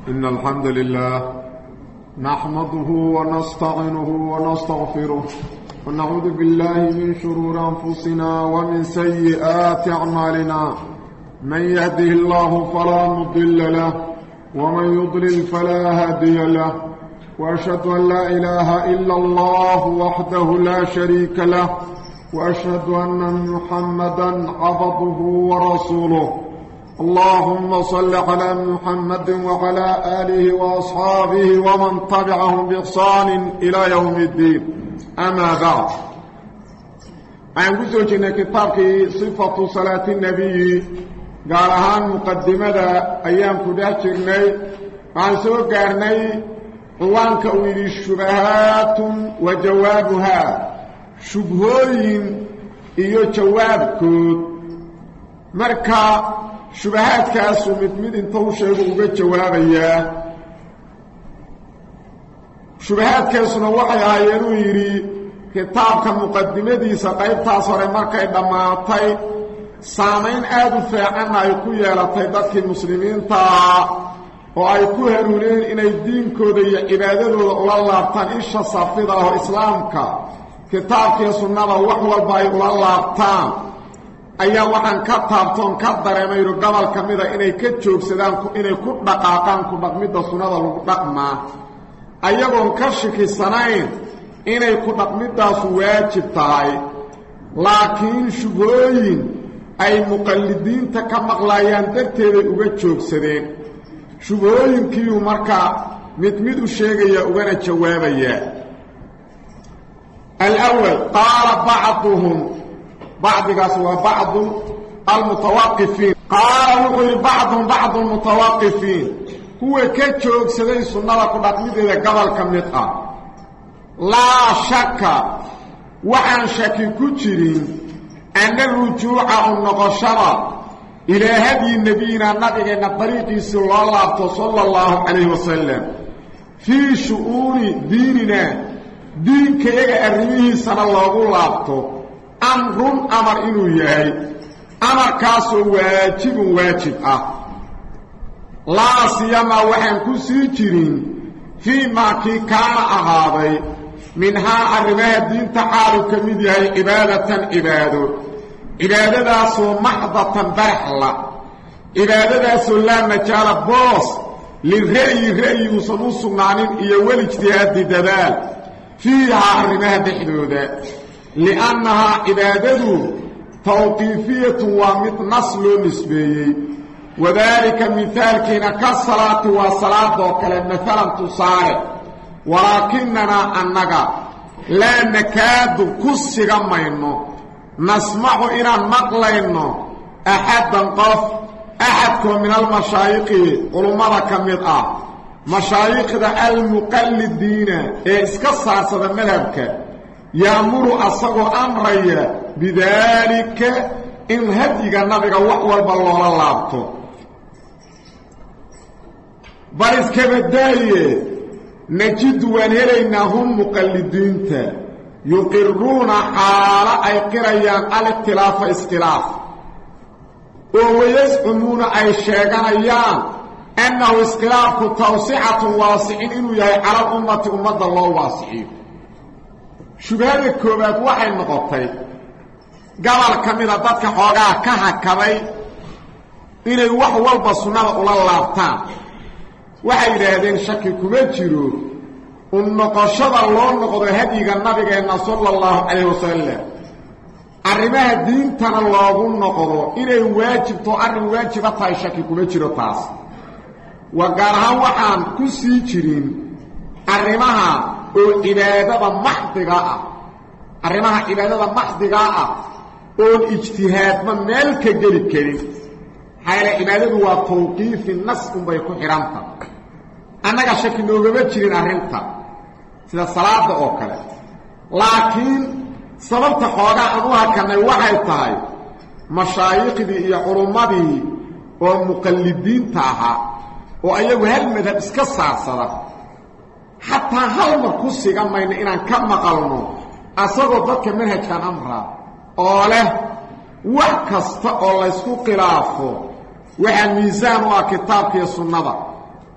إن الحمد لله نحمده ونستعينه ونستغفره ونعوذ بالله من شرور أنفسنا ومن سيئات أعمالنا من يهده الله فلا مضل له ومن يضلل فلا هادي له وأشهد أن لا إله إلا الله وحده لا شريك له وأشهد أن محمدا عبده ورسوله اللهم صل على محمد وعلى آله وأصحابه ومن تبعهم بإحسان إلى يوم الدين أما بعد عن قصوجنا كتابك صفة صلاة النبي قالها مقدمة أيام كداشرني عن سوكارني قوان كويل الشبهات وجوابها شبهين إيو جوابكود مركا شبهاتكaasu mid intuu sheego uga jawaabaya shubahaadkaasuna waxay ahaayeen uu yiri kitaabka muqaddimadiisa qaybtaas hore markay dhamaatay saameyn aad u fiican ay ku yeelatay dadkii muslimiinta oo ay ku hanuuneen inay diinkooda iyo cibaadadooda ula laabtaan isha safida oo islaamka kitaabka sunnada wax walba ay ula laabtaan ayaa waxaan ka taabtoon ka dareemayro gobol ka mida inay ka joogsadaan inay ku dhaqaaqaan ku dhaqmidda sunnada lagu dhaqmaa ayagoon ka shakisanayn inay ku dhaqmidaasu waajib tahay laakiin shubhooyin ay muqallidiinta ka maqlaayaan darteeday uga joogsadeen shubhooyinkiiu markaa mid u sheegaya ugana jawaabaya alawal qaala bacduhum بعض وبعض المتوقفين قال وقل بعض المتوقفين هو كجوك سدي سنة كدقميده قبل كميدة لا شك وعن شك كجرين أن الرجوع النقشرة إلى هدي النبينا نبينا طريق صلى الله عليه وسلم في شؤون ديننا دين كيغا أرميه صلى الله عليه وسلم أمر أمر إنه يهي أمر كاسو واجب لا سيما وحن كسيجرين فيما كي كان أهاضي منها أرمها الدين تعالى كميد يهي عبادة داسو محضة برحلة عبادة داسو لا مجال بوس للرأي وصنوص معنين إيوال اجتهاد دبال فيها أرمها بحدودة لأنها عبادته توقيفية ومثل نصل نسبي وذلك مثال كنا كالصلاة والصلاة وكلام مثلا تصارع ولكننا أنك لا نكاد كسر منه نسمع إلى النقل إنه أحدكم من المشايخ علماء كمدة مشايخ المقلدين اسكسر سبب مذهبك يأمر أصغو أمري بذلك إن هديك النبي وحوال بالله لابطو بارس كبداية نجد ونهلينهم مقلدين يقرون حال أي قريان الاختلاف اسخلاف ويزعمون أي شيغانيان أنه اسخلاف توسعة واسعين إنه يهي على الأمة الله واسعين شبهة كوبات waxay noqotay gabal kamida dadka xoogaa ka hakabay inay wax walba sunnada ula laabtaan waxay yiraahdeen shaki kuma jiro noqoshada loo noqdo hadiga nabigeena sallallahu alayhi wasallam arrimaha diintana loogu noqdo inay waajibto arrin waajiba tahay shaki kuma jiro taas waqaraha waxaan ku sii jirin arrimaha oo cibaadada maxdiga arrimaha cibaadada maxdiga oo ijtihaad ma meel ka gali karin hayla cibaadadu waa tawqiif nas bay ku xiranta annaga shaki noogama jirin arrinta sida salaada oo kale laakiin sababta xoogaa aan u hakanay waxay tahay mashaayiqdii iyo culumadii oo muqallidiinta ahaa oo ayagu hal madhab iska saarsada حتى هل مركوسي كما إن كم قالنا أصدق ذلك منهج كان أمره أوله وكست الله يسوق خلافه وعن ميزان وكتاب في السنة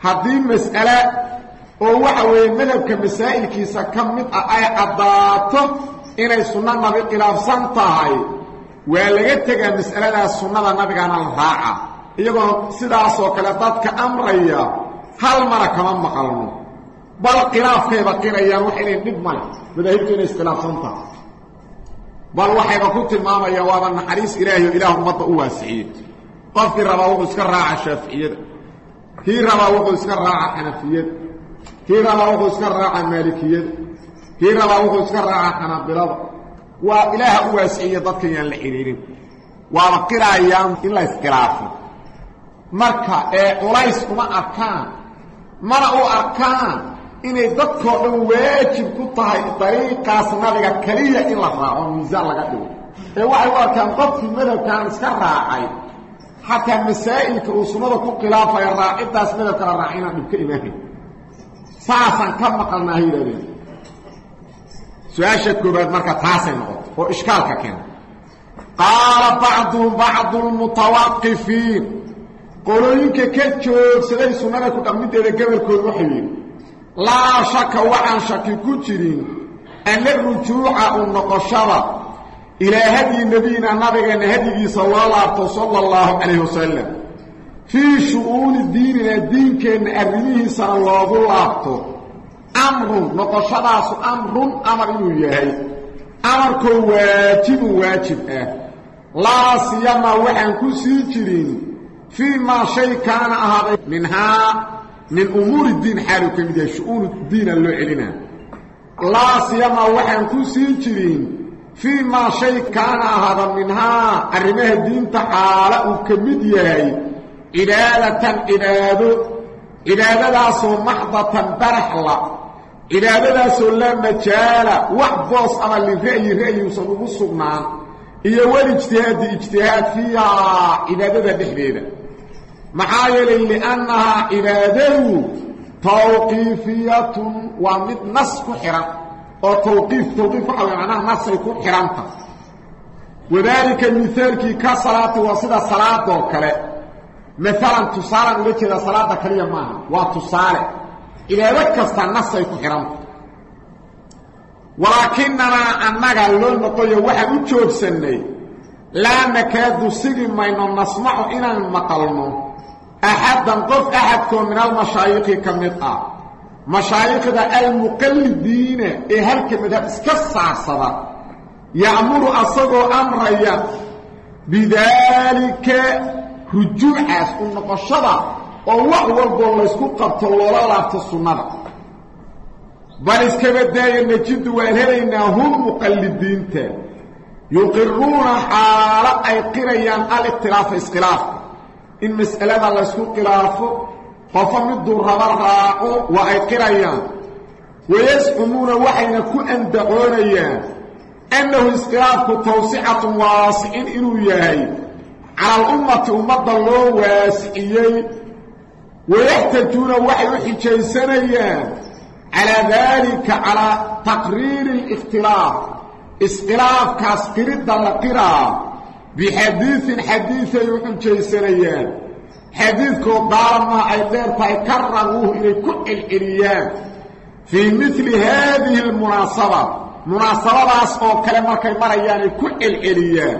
haddii mas'ale oo waxa weeye madhabka masaa'ilkiisa ka mid ah ay caddaato inay sunno nabi khilaafsan tahay waa laga tegaa mas'aladaas sunnada nabigana la raaca iyagoo sidaasoo kale dadka amraya hal mara kama maqalno bal khilaafkayba qirayaan wax inay dhib male madaahibtu inay iskhilaafsan tahay bal waxayba ku tilmaamayaan waaba naxariis ilaahay oo ilaah ummadda u waasiciyey qofkii rabaa wuxuu iska raaca shaaficiyada kii rabaa wuxuu iska raaca xanafiyada kii rabaa wuxuu iska raaca maalikiyada kii rabaa wuxuu iska raaca xanaabilada waa ilaaha u waasiciye dadkan yaan la xiriirin waaba qiraayaan in la iskhilaafo marka culays uma arkaan mana u arkaan inay dadkoo dhan waajib ku tahay dariiqaas nabiga keliya in la raaco miisaan laga dhigo waxay u arkaan qofkii madhabkan iska raacay xataa masaa'ilka uu sunnada ku khilaafaya raaciddaas madhabkala raaca inaan dhib ka imaahayn saasaan ka maqalnaa ha yidhahdeen su-aasha koobaad marka taasay noqoto oo ishkaalka keena qaala bacdu lmutawaqifiin qolooyinka ka joogsaday sunnada ku dhaqmideeda gobolkooda waxay yidhi laa shaka waxaan shaki ku jirin ana rujuuca u noqoshada ilaa hadyi nebiyina nabigeenna hadyigiisa loo laabto sala allahu calayhi wasalam fii shu'uuni diinina diinkeenna arrimihiisana loogu laabto amrun noqoshadaasu amrun amar inuu yahay amarkoo waajibun waajib ah laa siyamaa waxaan ku sii jirin fii maa shay kaana ahaaday minhaa min umuuri diin xaaluu ka mid yahay shu'uunu diina loo celinaa laa siyamaa waxaan ku sii jirin fii maa shay kaana ahaada minhaa arrimaha diinta xaala uu ka mid yahay cibaadatan cibaadadaasoo maxdatan baraxla cibaadadaasoo laa majaala wax boos ama lira'yiuusan ugu sugnaan iyo walijtihaadi ijtihaad fiihaa cibaadada dhexdeeda maxaa yeelay liannahaa cibaadadu tawqiifiyatun waa mid nas ku xihan oo tawqiif waxa way macnaha nasay ku xihanta wadaalika mihaalkii ka salaati waa sida salaadoo kale maalan tusaalaan ula jeedaa salaada kaliya maaha waa tusaale cibaado kasta nasay ku xihanta walaakinanaa annaga loo noqoyo waxaan u joogsannay laa nakaadu sigi mayno nasmacu inaan maqalno axaddan qof axadkoo min almashaayiqi ka mid ah mashaayikhda almuqallidiina ee halka madhab iska saarsada ya'muru asagoo amraya bidaalika rujuucaas u noqoshada oo wax walboo laysku qabto loola laabto sunnada bal iska badaaya najidu waan helaynaa hum muqallidiinta yuqiruuna xaalo ay qirayaan alikhtilaafa iskhilaafka in mas'alada laysku khilaafo qofa miduu raba raaco waa ay qirayaan wayascumuuna waxayna ku andacoonayaan annahu iskhilaafku tawsicatun waasicin inuu yahay cala alummati ummadda loo waasiciyey wayaxtajuuna waxay u xijaysanayaan calaa daalika calaa taqriiri alikhtilaaf iskhilaafkaas qiridda la qiraa bixadiidin xadiiday u xujaysanayaan xadiidkoo daalamaha ay dheer tahay ka raguuhu inay ku celceliyaan fii midli haadihi almunaasaba munaasabadaas oo kale markay marayaan ay ku celceliyaan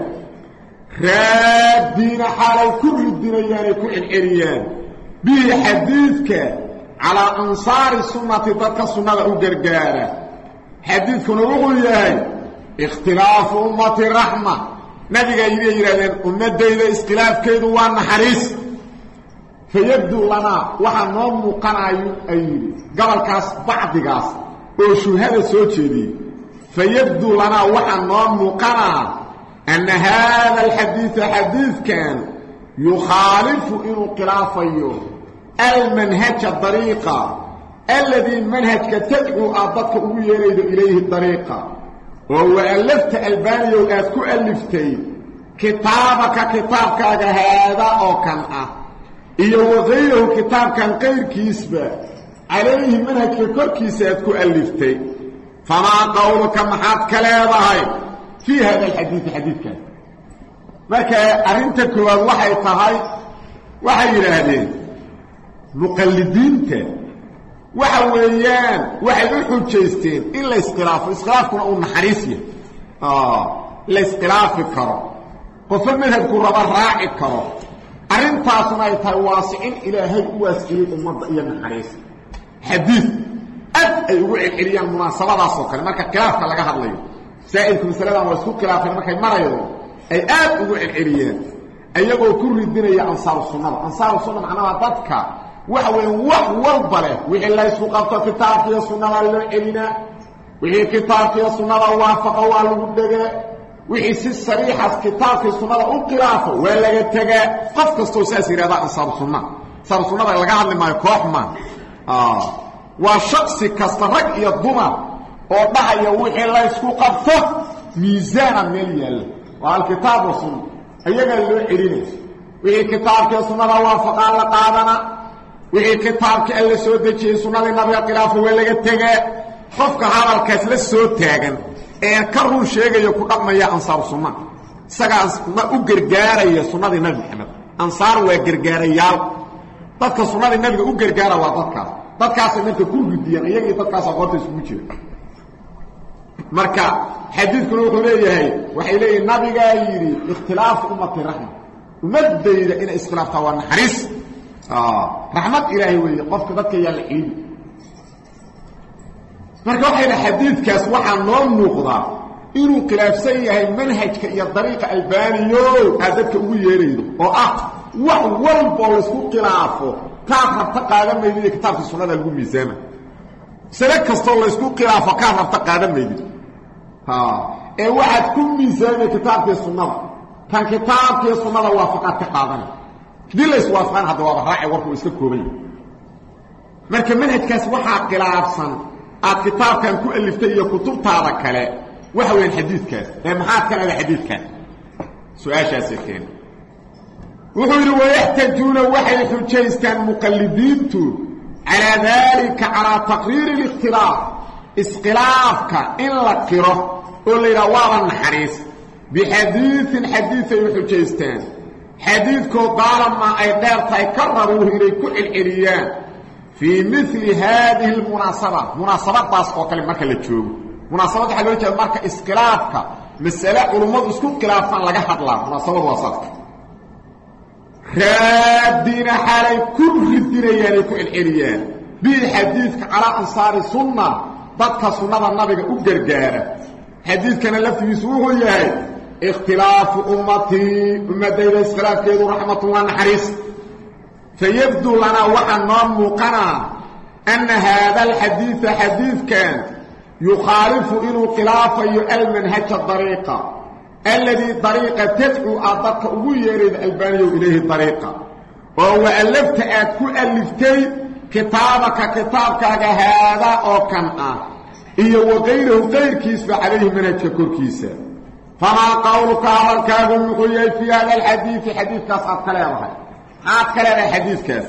raaddiina xaalay ku ridinayaan ay ku celceliyaan bihi xadiidka calaa ansaari sunnati dadka sunnada u gargaara xadiidkuna wuxuu yahay ikhtilaafu ummati raxma nabiga ayay yidhahdeen ummaddayda iskhilaafkeedu waa naxariis fayabduu lanaa waxaa noo muuqanayo ay yidhi gobolkaas bacdigaas oo shuhada soo jeediyey fayabduu lanaa waxaa noo muuqanaa anna haada alxadiida xadiidkan yukhaalifu inuu khilaafayo almanhaja dariiqa alladii manhajka tadcuu aad dadka ugu yeeraydo ilayhi dariiqa oo wa'allafta albaaniyow aad ku aliftay kitaabaka kitaabkaaga haadaa oo kan ah iyo waqayrahu kitaabkan qayrkiisba calayhi manhajka korkiisa aad ku aliftay famaa qowluka maxaad ka leedahay fii hada alxadiidi xadiidkan marka arrinta koowaad waxay tahay waxay yidhaahdeen muqallidiinta waxa weeyaan waxay u xujaysteen in la iskhilaafkuna uu naxariis yahay la iskhilaafi karo qofka madhabku raba raaci karo arrintaasuna ay tahay waasicin ilaahay u waasiciyey ummadda iyo naxariis xadiid ad ay ugu celceliyaan munaasabadaas oo kale marka khilaafka laga hadlayo saa'ilku masaladan waa isku khilaafeen markay maraydo ay aad ugu celceliyeen ayagoo ku ridinaya ansaaru sunnada macnaha dadka waxa weeyaan wax walba leh wixii la isku qabto kitaabka iyo sunnada loo celinaa wixii kitaabka iyo sunnada waafaqa waa lagu dhagaa wixii si sariixas kitaabka iyo sunnada u khilaafo waa laga tagaa qof kastoo saas yiraahdo ansaaru sunnada laga hadli maayo koox ma waa shakhsi kasta rag iyo dumar oo dhahaya wixii la isku qabto miisaan meel yaalla waa kitaab iyo sunna ayaga loo celinay wixii kitaabka iyo sunnada waafaqa la qaadana wixii kitaabka alla soo dejiyay sunnada nabiga khilaafo waa laga tagaa qofka hadalkaas la soo taagan ee ka run sheegayo ku dhaqmaya ansaar sunna isagaas ma u gargaaraya sunnada nabi maxamed ansaar waa gargaarayaal dadka sunnada nabiga u gargaara waa dadkaas marka ku ridiyaan iyagii dadkaas aqoonta isugu jira marka xadiidku wuxuu leeyahay waxay leeyahay nabiga yiri ikhtilaaf ummati rahma umadayda in iskhilaafta waa naxariis rahmad ilaahi weeye qofka dadka yaa la ciidi marka waxayna xadiidkaas waxa noo muuqda inuu khilaafsan yahay manhajka iyo dariiqa albaniyo dadka ugu yeeraydo oo wax walba oo isku khilaafo ka rabta qaadan meeyay kitaabka sunnada lagu miisaama sala kastoo la isku khilaafo ka rabta qaadan meeyay ee waxaad ku miisaamay kitaabka sunnada kan kitaabka sunnada waafaqad ka qaadan dil iswaafaqan hada waa raaci warku iska koobay marka manhajkaas waxa khilaafsan kitaabkan ku aliftay iyo kutubtaada kale waxa weyn xadiidkaas ee maxaad ka leedahay xadiidkan su'aashaas keen wuxuu yiri wayahtajuuna waxay xujaystaan muqallidiintu ala dhalika ala taqrir al-ikhtilaf iskhilaafka in la qiro oo la yiraahdo naxariis bihadithin hadithay xujaystaan hadithko qaalama ay dheertay karabu inay ku celceliyaan في مثل هذه مناسبات باس oo kale marka la joogo munaasabada waxa loo jeedaa marka iskhilaafka mas'ala culumadu isku khilaafan laga hadlaa munaasabada wasaadka raadina halay kuridinayaan ku celceliyaan bi hadithka ala ansari sunna dadka sunnada nabiga u gargaara hadithkana laftiisu wuxuu yahay ikhtilaafu ummadayda iskhilaafkeedu rahmatullah naxariis فيبدو لنا وحن موقنا أن هذا الحديث كان يخالف إنه خلافة المنهج الطريقة الذي طريقة تدعو أعطتك ويريد الباني إليه الطريقة وهو ألفت أتكو ألفتي كتابك هذا أو كان إيه وغيره غير كيس عليه منهج كوركيسة فما قولك على الكاظم يقول في هذا الحديث كاسعد كلامها كلا الحديث كاس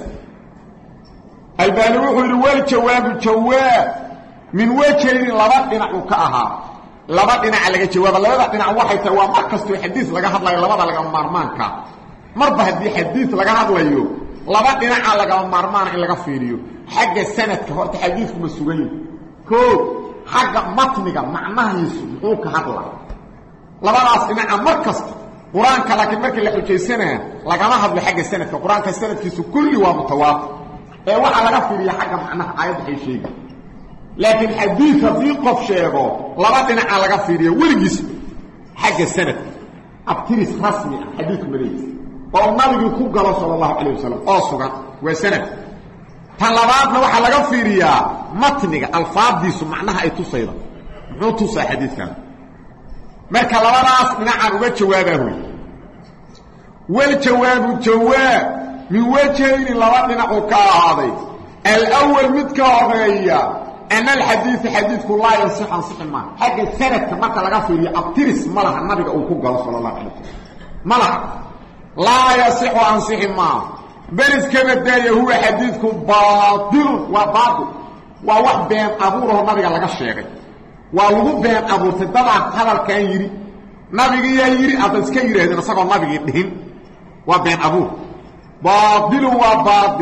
البانوي يقول الجواب من وجه لبدنا وكاها لبدنا على جواب لبدنا waxay tahay waa markasto xadiis laga hadlayo labada laga maarmaanka marba hadii xadiis laga hadlayo labadina laga maarmaan in laga fiiriyo xagga sanadka horta xadiisku ma sugan ko xagga matniga macnahiisu uu ka hadlaa labadaas dhinaca markasto قرآن لكن مركي اللي حجيسنا لقما هذا حق السنة القرآن كالسنة كيسو كل ومتواطئ وحا لغفر يا حاجة معناها عايد حي شيء لكن حديث في قف شيغو لبدنا على غفر يا ورجس حق السنة ابترس رسمي حديث مريض والنبي يكون قال صلى الله عليه وسلم اصغر وسنة طلباتنا وحا لغفر يا متنك الفاظ دي معناها اي تصيده مو تصي حديث كان marka labadaas dhinaca uga jawaabayo wal jawaab min wajhayn laba dhinac oo ka ahaaday al-awwal midka horeeya ana al-hadith la yasih an sahma haga sanadka marka laga fiiriyo abtiris malaha nabiga uu ku galo sallallahu alayhi wasallam malaha la yasih an sahma bal iskaba daaya huwa hadithku baatil wa wax been abuuro nabiga laga sheegay waa lagu been abuurtay dada hadalkan yiri nabiga yiri adadka yiraahdo asagoo nabiga dhihin waa been abuur baatil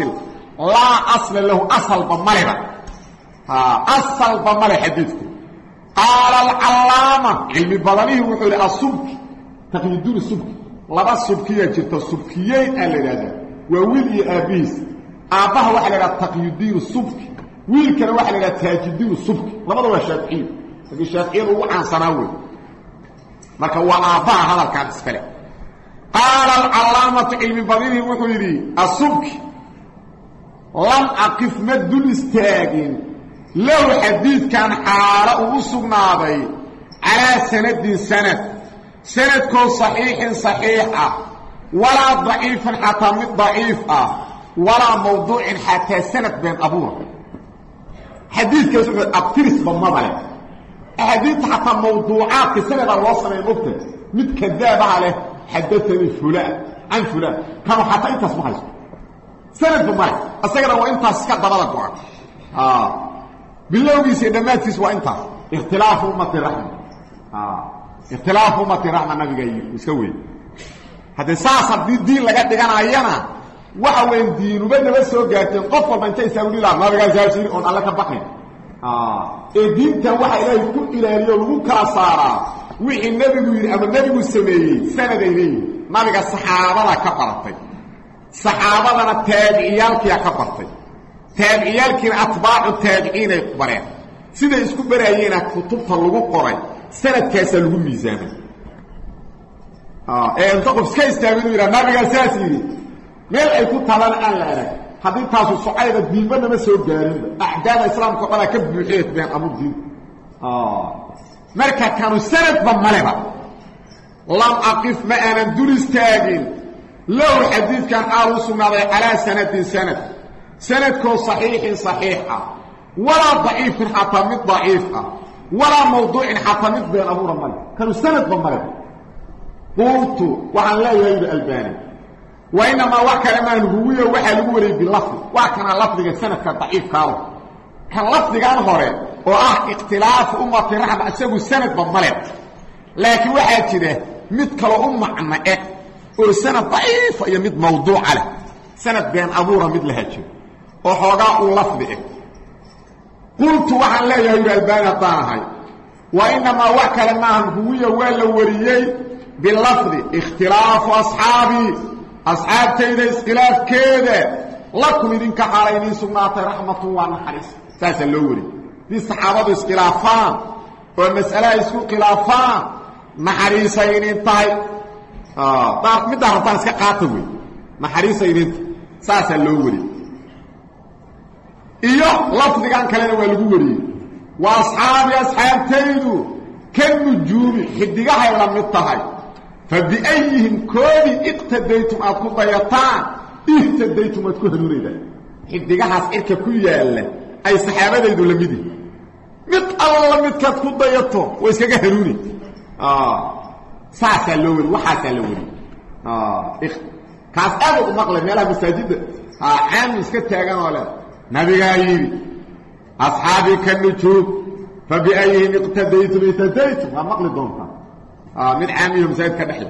لا أصل له أصل بمالبا أصل بمال حديثك قال العلامة علم بدنيه وحول السبك تقيدون السبك لبا السبكية جلت السبكيين اللي هذا وويلي أبيس أعطاه واحد لغا تقيدين السبك ويل كان واحد لغا تاجدين السبك لبا هو الشافعين الشافعين هو عن سنوي marka waa aabaha hadalkan iskale qala al-allamatu ilmi badini wuxuu yiri asubki lam aqif madul istaagin law hadithkan xaala uu sugnaaday ala sanadin sanad ko sahiha wala da'ifan hatta mid da'ifa wala mawdu'in hatta sanad bayn abuur hadithkaas wuxuu abtiris bamada أحاديث حتى موضوعات سنة الوصل المبتل مت كذاب عليه حدثني فلان عن فلان كانوا حتى انت اسمها سنة بماي السجرة وانت اسكت ضبالك وعد بالله بيسي دماتيس وانت اختلاف أمة الرحمة اختلاف أمة الرحمة النبي جاي يسوي هذا ساسا دين لقد كان عيانا وحوين دين وبدنا بس وقاتين قفل من شيء يسوي لا ما بقى جالسين on الله كبقين diinta waxa ilaahay ku ilaaliyo lagu kala saara wixii nabigu yiri ama nabigu sameeyay sanadayeen nabiga saxaabada ka qaratay saxaabadana taabiciyalkiya ka bartay taabiciyalkiina atbaacu taabiciina bareen sida isku barayeen kutubta lagu qoray sanadkaas lagu miisaamay inta qof iska istaagay inuu yiraahdo nabiga saasi meel ay ku talan aan la arag haddii taasu socayda diinbana ma soo gaarin ahdaada islaamka wala ka buuxeed been abu diin marka kanu sanad bamaleba lam aqif ma ana duristaagin law hadith kan aalu sunnada ala sanad ko sahiha wala da'if hatta mid da'ifa wala mawdu'in hatta mid been abu ramal kanu sanad bamaleba qultu wa an la yayid albani وإنما وكل ما هو وحل وري باللفظ وكان لفظ السنة ضعيف كارو كان لفظ كان هوري اختلاف أمة الرحمة أسبب السنة بملك لكن واحد كده متكل أمة عنا والسنة ضعيف هي مد موضوع على سنة بين أبورا مثل هاتشي وحوغاء اللفظ قلت وحن لا يهير البانة طانهاي وإنما وكل ما هو ولا وريي باللفظ اختلاف أصحابي أصحاب تيدا اسقلاف كده لكم إذن كحالين سنات رحمة ونحرس ساسا اللوري دي الصحابة اسقلافان والمسألة اسكو قلافان نحريسين انتهي مدى ربطان اسكا قاتوي نحريسين انتهي ساسا اللوري إيوه لفظ كان كلنا والقوري وأصحاب تيدو كالنجوم حدقها يولم انتهي فبأيهم كوني اقتديتم أكو ضيطان اهتديتم أكو هنوريدا حدقها سئلك كويا أي صحابة ديدو لمدي مت الله مت كتكو ضيطو ويسكا هنوري ساسا اللوري وحاسا اللوري كاس أبو مقلب يلا مساجد عام يسكا تاقان ولا نبي غايري أصحابي كالنجوم فبأيهم اقتديتم اهتديتم مقلب دونتا من عامهم زيد كدحل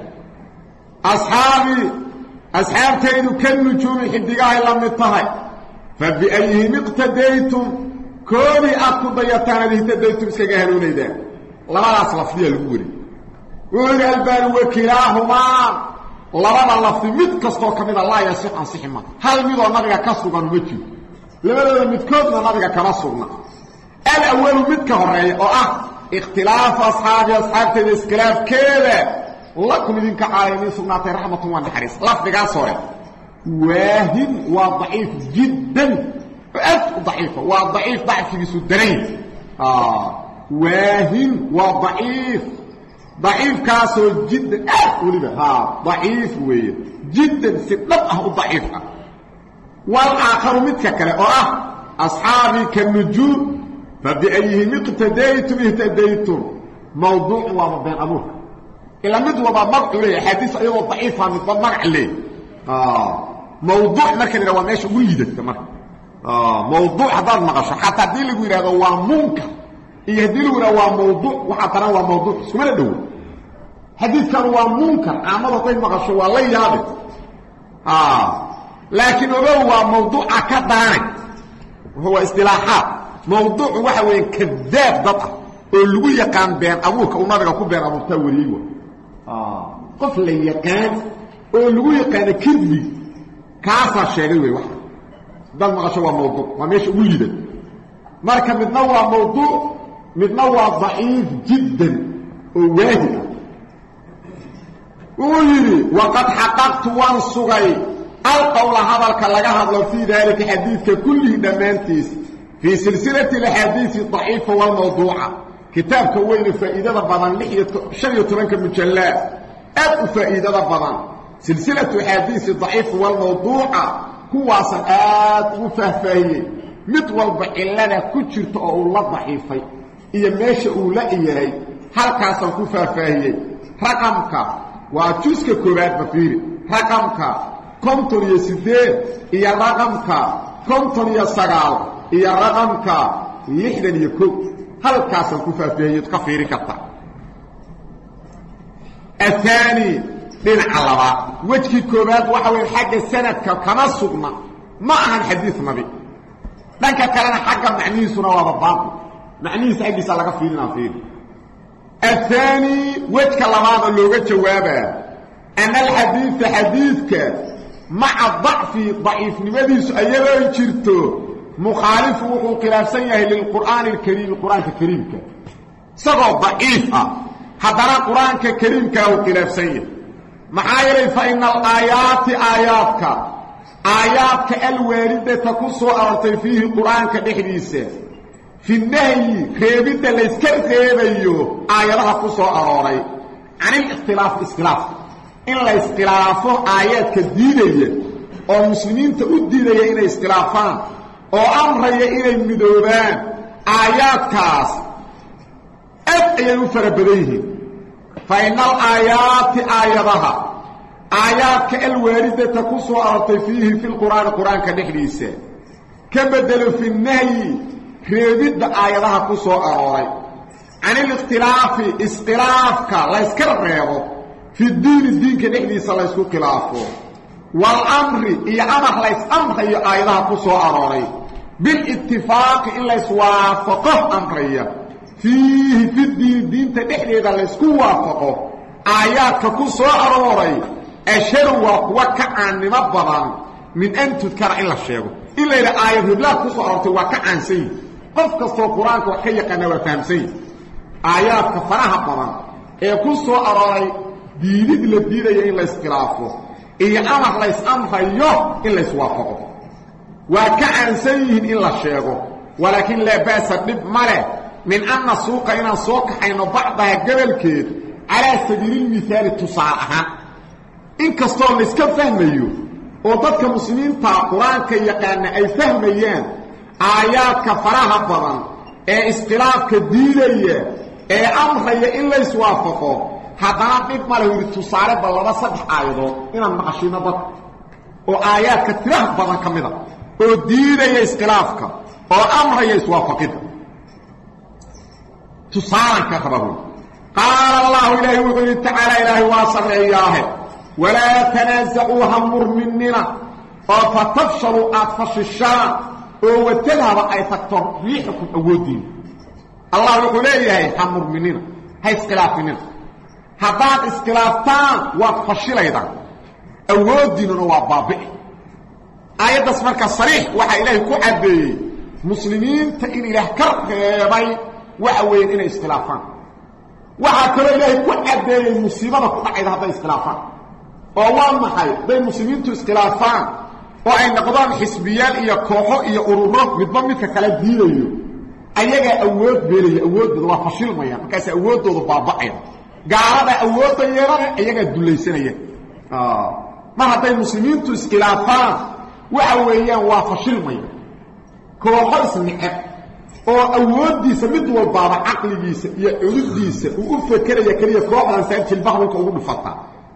أصحاب تيدو كالنجوم حدقاه لم يطهي فبأيهم اقتديتم كوني أكو ضيطان اهتديتم سيقهلون إذا لما أصلف لي الأولي وقال البال وكلاهما لما الله متكسطوك من الله يسيح عن صحيما هل ميضو النبي كسرنا نمتي لما متكودنا النبي كنصرنا الأول متكهرية اختلاف أصحاب تيدا اسقلاف كده لكم إذن كعالمين سنات رحمة ونحرس لفظ قاصوري واهن وضعيف جدا ضعيف وضعيف ضعف في سدرين واهن وضعيف كاسو جدا ضعيف جدا سبلبه ضعيف والآخر متككل أصحابي كالنجوم فبأيهم اقتديتم اهتديتم موضوع وبين أبوه إلا مدوى بمرع ليه حديث أيضا ضعيفة مطمرع ليه موضوع لكن لو ماشي وليدت موضوع هذا المغشى حتى دي اللي يقول هذا هو منكر يهدي له هو موضوع وحتى هو موضوع اسمه له حديث كان هو منكر عمله طيب مغشى والله يابت لكن هو موضوع كداني وهو اصطلاحات موضوع وحوي كذاب ضبط اللي يقان بين ابوك ومرغا كو بين ابو توريو قفل يقان اللي يقان كذبي كاسا شيغي وي واحد دل ما شو موضوع وماشي وليد مركب متنوع موضوع متنوع ضعيف جدا وواهي وقد حققت وانصغي القول هذا الكلام في ذلك حديث كله دمانتيس في سلسلة الحديث الضعيفة والموضوعة كتاب كوين فائدة بضان لحية شرية ترنك المجلات أبو فائدة بضان سلسلة حديث الضعيف والموضوعة هو سآت وفهفاية متوال بإلانا كتشرت أولا ضعيفي إيا ماشي أولا إياهي هل كاسا كفهفاية رقمك وجوزك كوبات بفيري رقمك كنتر يا سيدين إيا رقمك كنتر يا سقال إيا رقمك يحدن يكوب هل كاسا كفهفاية تكفيري كتا الثاني دين على وجهي كوبات وحوي حق السنة كما سقنا ما عن حديث نبي لانك كلنا حق معنيسنا وضباطه معنيس حقي سالك فينا فيه الثاني وجه لبعض اللغة جوابه أن الحديث حديثك مع الضعف ضعيف نمديس أيضا يشرته مخالف وخلاف سيئه للقرآن الكريم القرآن الكريم سبب ضعيفة حضر القرآن الكريم وخلاف سيئه محايري فإن الآيات آياتك الواردة تقص أرطي فيه القرآن كدحديثة في النهي خيبت الاسكال خيبيو آياتها قصة أراري عن الاختلاف اسكلاف إن الاختلافه آيات كدينية والمسلمين تؤدينية إلى اسكلافان وأمرية إلى المدوبان آيات كاس أبقى ينفر بديه فإن الآيات آياتها آيات الواردة تقص أرطي فيه في القرآن كدحديثة كبدل في النهي خيبت آياتها قصة أراري عن الاختلاف اسقلافك لا يسكر ريبه في الدين كدحديثة لا يسكر خلافه والأمر إيا أمر لا يسأمر آياتها قصة أراري بالاتفاق إلا يسوافقه أمرية فيه في الدين تدحديثة لا يسكر وافقه آياتك قصة أراري أشروا وكعن مبضا من أن تذكر إلا الشيء إلا إلى آيات لا قصة أراري وكعن سيء قف قصة القرآن وحيقنا وفهمسين آيات كفرها بضان يقول سوء أراري دينيد للدينة إلا اسكرافه إيا أمر لا يسأمها إياه إلا يسوافقه وكأن سيهن إلا الشيء ولكن لا بأس بماله من أن السوق إن السوق حين بعضها قبل كيد على سبيل المثال تصارها إن كستور لسكب فهميو وضدك مسلمين تا قرآن كي يقان أي فهميان آيات كفرها بضان اسقلاف كدينية أمرية إلا يسوافقه هذا نقمة له يتصارب بالله صدح آياته إنا المقشين ضد وآيات كتيرها بضان كمدا ودينية اسقلافك وأمرية يسوافقه تصارب كخبره قال الله إليه وقال تعالى إلهي واصل إياه ولا تنازعوا همر مننا فتفشلوا أطفش الشام وتذهب أي تكتر ريحكم أودين الله يقول إياه همر مننا هاي اسقلاف مننا هذا اسقلافتان وفشل أيضا أودين وبابئ آيات اسمك الصريح وحا إلهي كعب مسلمين تإن إله كرقبي وعوين إلى اسقلافان وحا كلا إلهي كعب المصيبة كعب هذا اسقلافان ووان محاي بي مسلمين تو اسقلافان وأي نقضان حسبيان إيا كوحو إيا أرورو مدبمتك كلا دينيو أيها أود بيلي أود دوا فشل ميا مكاس أود دوا بابعين قاعدة أود يرى أيها الدوليسين ما هذا المسلمين تو اسقلافان وعويان وفشل ميا كوحو اسمعك أود ديسا مدوا بابا عقلي ديسا يا أود ديسا وأفكر يا كريا كوحو أنسان البحر وكوحو بفتح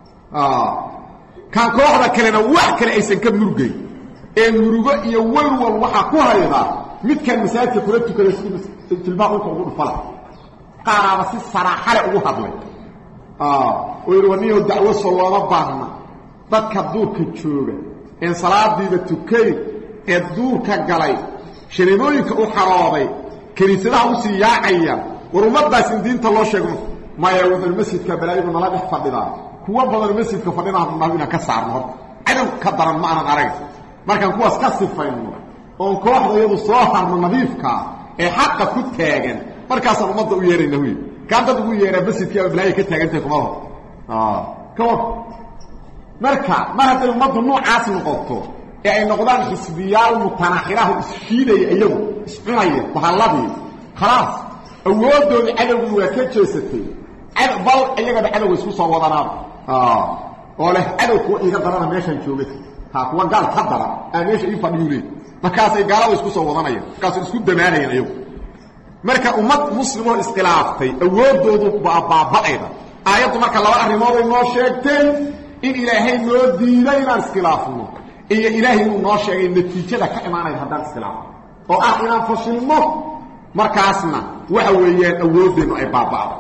كان كوحدا كلنا wax kale aysan ka murugay ee murugo iyo walwal waxa ku hayda mid kan masaajidka kula tukada tilbaaqo ku dhufala qaaraba si saraaxale ugu hadlay oo yiri waniyo dacwo soo baahna dadka duurka jooga in salaadiiba tukay ee duurka galay shariibooyinka u xarooday kaniisadaha u sii yaacaya war ummadaas in diinta loo sheego maya wuxuu masjidka balaayigu nala dhex fadhidaa kuwa badan masjidka fadhinaha nabina ka saarno horta cadam ka daran ma aanan arag markaan kuwaas ka sifayno oo kooxda iyadu soo harno nadiifka ee xaqa ku taagan markaas ummadda u yeerayna wiil ka dad ugu yeeraa masjidka balaayi ka taagantay kuma hor koox marka ma haday ummaddu noocaas noqoto ee ay noqdaan xisbiyaal mutanaxiraha isfiidaya iyagu iscunaya bahalladii khalaas awoodooda cadowgu waa ka jeesatay bal iyagaba cadowga isku soo wadanaa oo leh cadowku iga darana meeshan joogay kuwa gaal ka dara meesha ii fadhiyo leey markaasay gaalada isku soo wadanayaan markaas isku damaanayaan iyagu marka ummad muslimo iskhilaaftay awoodoodu baaba'ayda aayadu marka laba arrimood ay noo sheegtay in ilaahay noo diiday inaan iskhilaafno iyo ilaahay uu noo sheegay natiijada ka imaanaysa haddaan iskhilaafno oo inaan fashilno markaasna waxa weeyaan awoodeenu ay baaba'do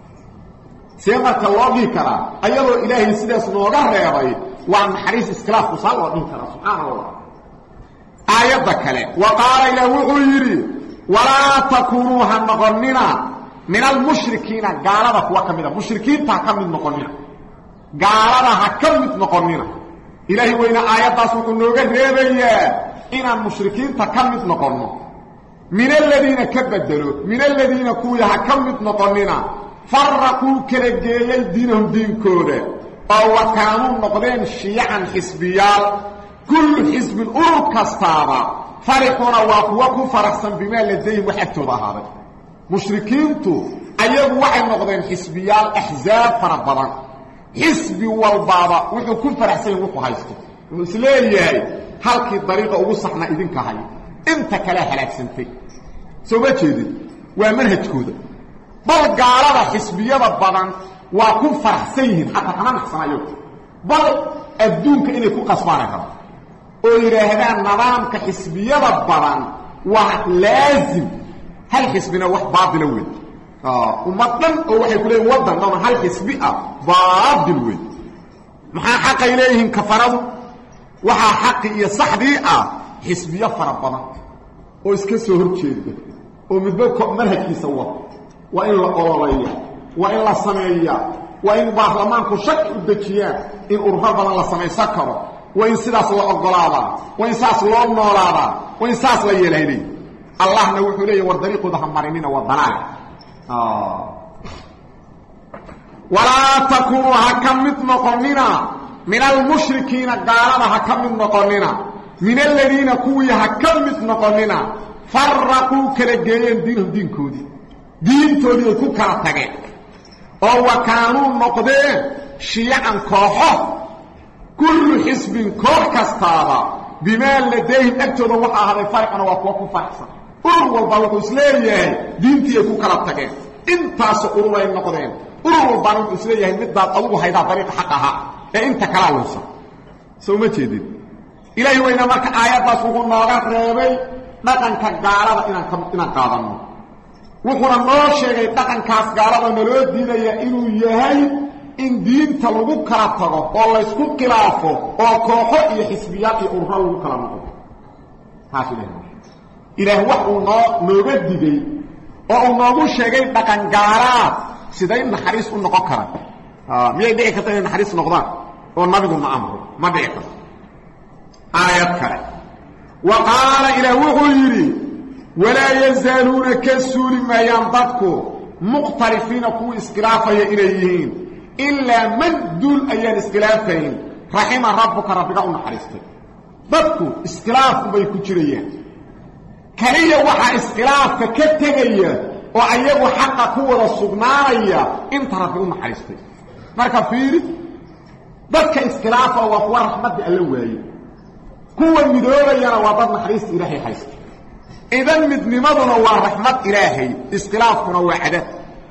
see marka loo dhihi karaa ayadoo ilaahay sidaas nooga reebay waa naxariis iskhilaafku saa loo dhihi karaa subxaana allah aayadda kale wa qaala ilaah wuxuu yidhi walaa takuunuu ha noqonnina min almushrikiina gaalada kuwa ka mida mushrikiinta ha ka mid noqonnina gaalada ha ka mid noqonnina ilaahay weyna aayaddaas wuxuu nooga reebayaa inaan mushrikiinta ka mid noqonno min aladiina ka bedelo min aladiina kuwii ha ka mid noqonnina faraquu kala geeyey diinahum diinkooda oo wa kaanuu noqdeen shiyacan xisbiyaal kullu xisbin urur kastaaba farixuna waa kuwa ku faraxsan bimaa ladayhim wax agtooda ahaaday mushrikiintu ayagu waxay noqdeen xisbiyaal axzaab fara badan xisbi walbaaba wuxuu ku faraxsan yahay wuxuu haysto wuxuu isleeyahay halkii dariiqa ugu saxna idinka hay inta kale halaagsantay soo ma jeedin waa manhajkooda bal gaalada xisbiyada badan waa ku faraxsan yihiin xataa kama naxsanayo bal adduunka inay ku qasbaanay rabo oo yidhaahdaan nidaamka xisbiyada badan waa laazim hal xisbina wax baadila weyn ummad dhan oo waxay ku leeyihin waddan dhama hal xisbi ah baadil weyn maxaa xaqay leeyihiin kafaradu waxaa xaqi iyo saxdii ah xisbiyo fara badan oo iska soo horjeeda oo midba manhajkiisa wada waa in la ololeeya waa in la sameeya waa in baarlamaanku shaki u dejiyaan in ururo badan la samaysan karo waa in sidaas la ogolaadaa waa in saas loo noolaadaa waa in saas la yeelaynay allahna wuxuu leeyahy war dariiqooda ha marinina waa dalaal walaa takunuu ha ka mid noqonnina min almushrikiina gaalada ha ka mid noqonnina min aladiina kuwii ha ka mid noqonnina faraquu kala geeyeen diinahum diinkoodii diintoodii ay ku kala tageen oo wa kaanuu noqdeen shiyacan kooxo kullu xisbin koox kastaaba bimaa ladayhim agtooda waxa ahaaday farixana waa kuwa ku faraxsan urur walba wuxuu isleeyahay diintii ay ku kala tageen intaas urur ay noqdeen urur walbana wuxuu isleeyahay midbaad adugu haydaa dariiqa xaq ahaa ee inta kala lunsan soo ma jeedin ilaahay weyna marka aayaddaas wuxuu nooga reebay dhaqanka gaalada inaan qaadanno wuxuuna noo sheegay dhaqankaas gaalada naloo diidaya inuu yahay in diinta lagu kala tago oo laysku khilaafo oo kooxo iyo xisbiyaal iyo ururo lagu kala noqdo taas ilaah wax uu nooga digay oo uu noogu sheegay dhaqan gaalaad siday naxariis u noqon karaan miyay dhici karta inay naxariis noqdaan oo nabigu ma amro ma dhici karto aayad kale wa qaala ilaah wuxuu yidhi walaa yazaaluuna ka suuli maayaan dadku mukhtalifiina kuwa iskhilaafaya inay yihiin ilaa man duul ayaan iskhilaafayn raxima rabbuka rabbiga u naxariistay dadku iskhilaafku bay ku jirayaan kaliya waxaa iskhilaafka ka tegaya oo ayagu xaqa ku wada sugnaanaya inta rabbi u naxariistay marka fiiri dadka iskhilaafa waa kuwa raxmadda alla waaye kuwa midoobayana waa dad naxariista ilaahay haysta idan midnimaduna waa raxmad ilaahay iskhilaafkuna waa cadaab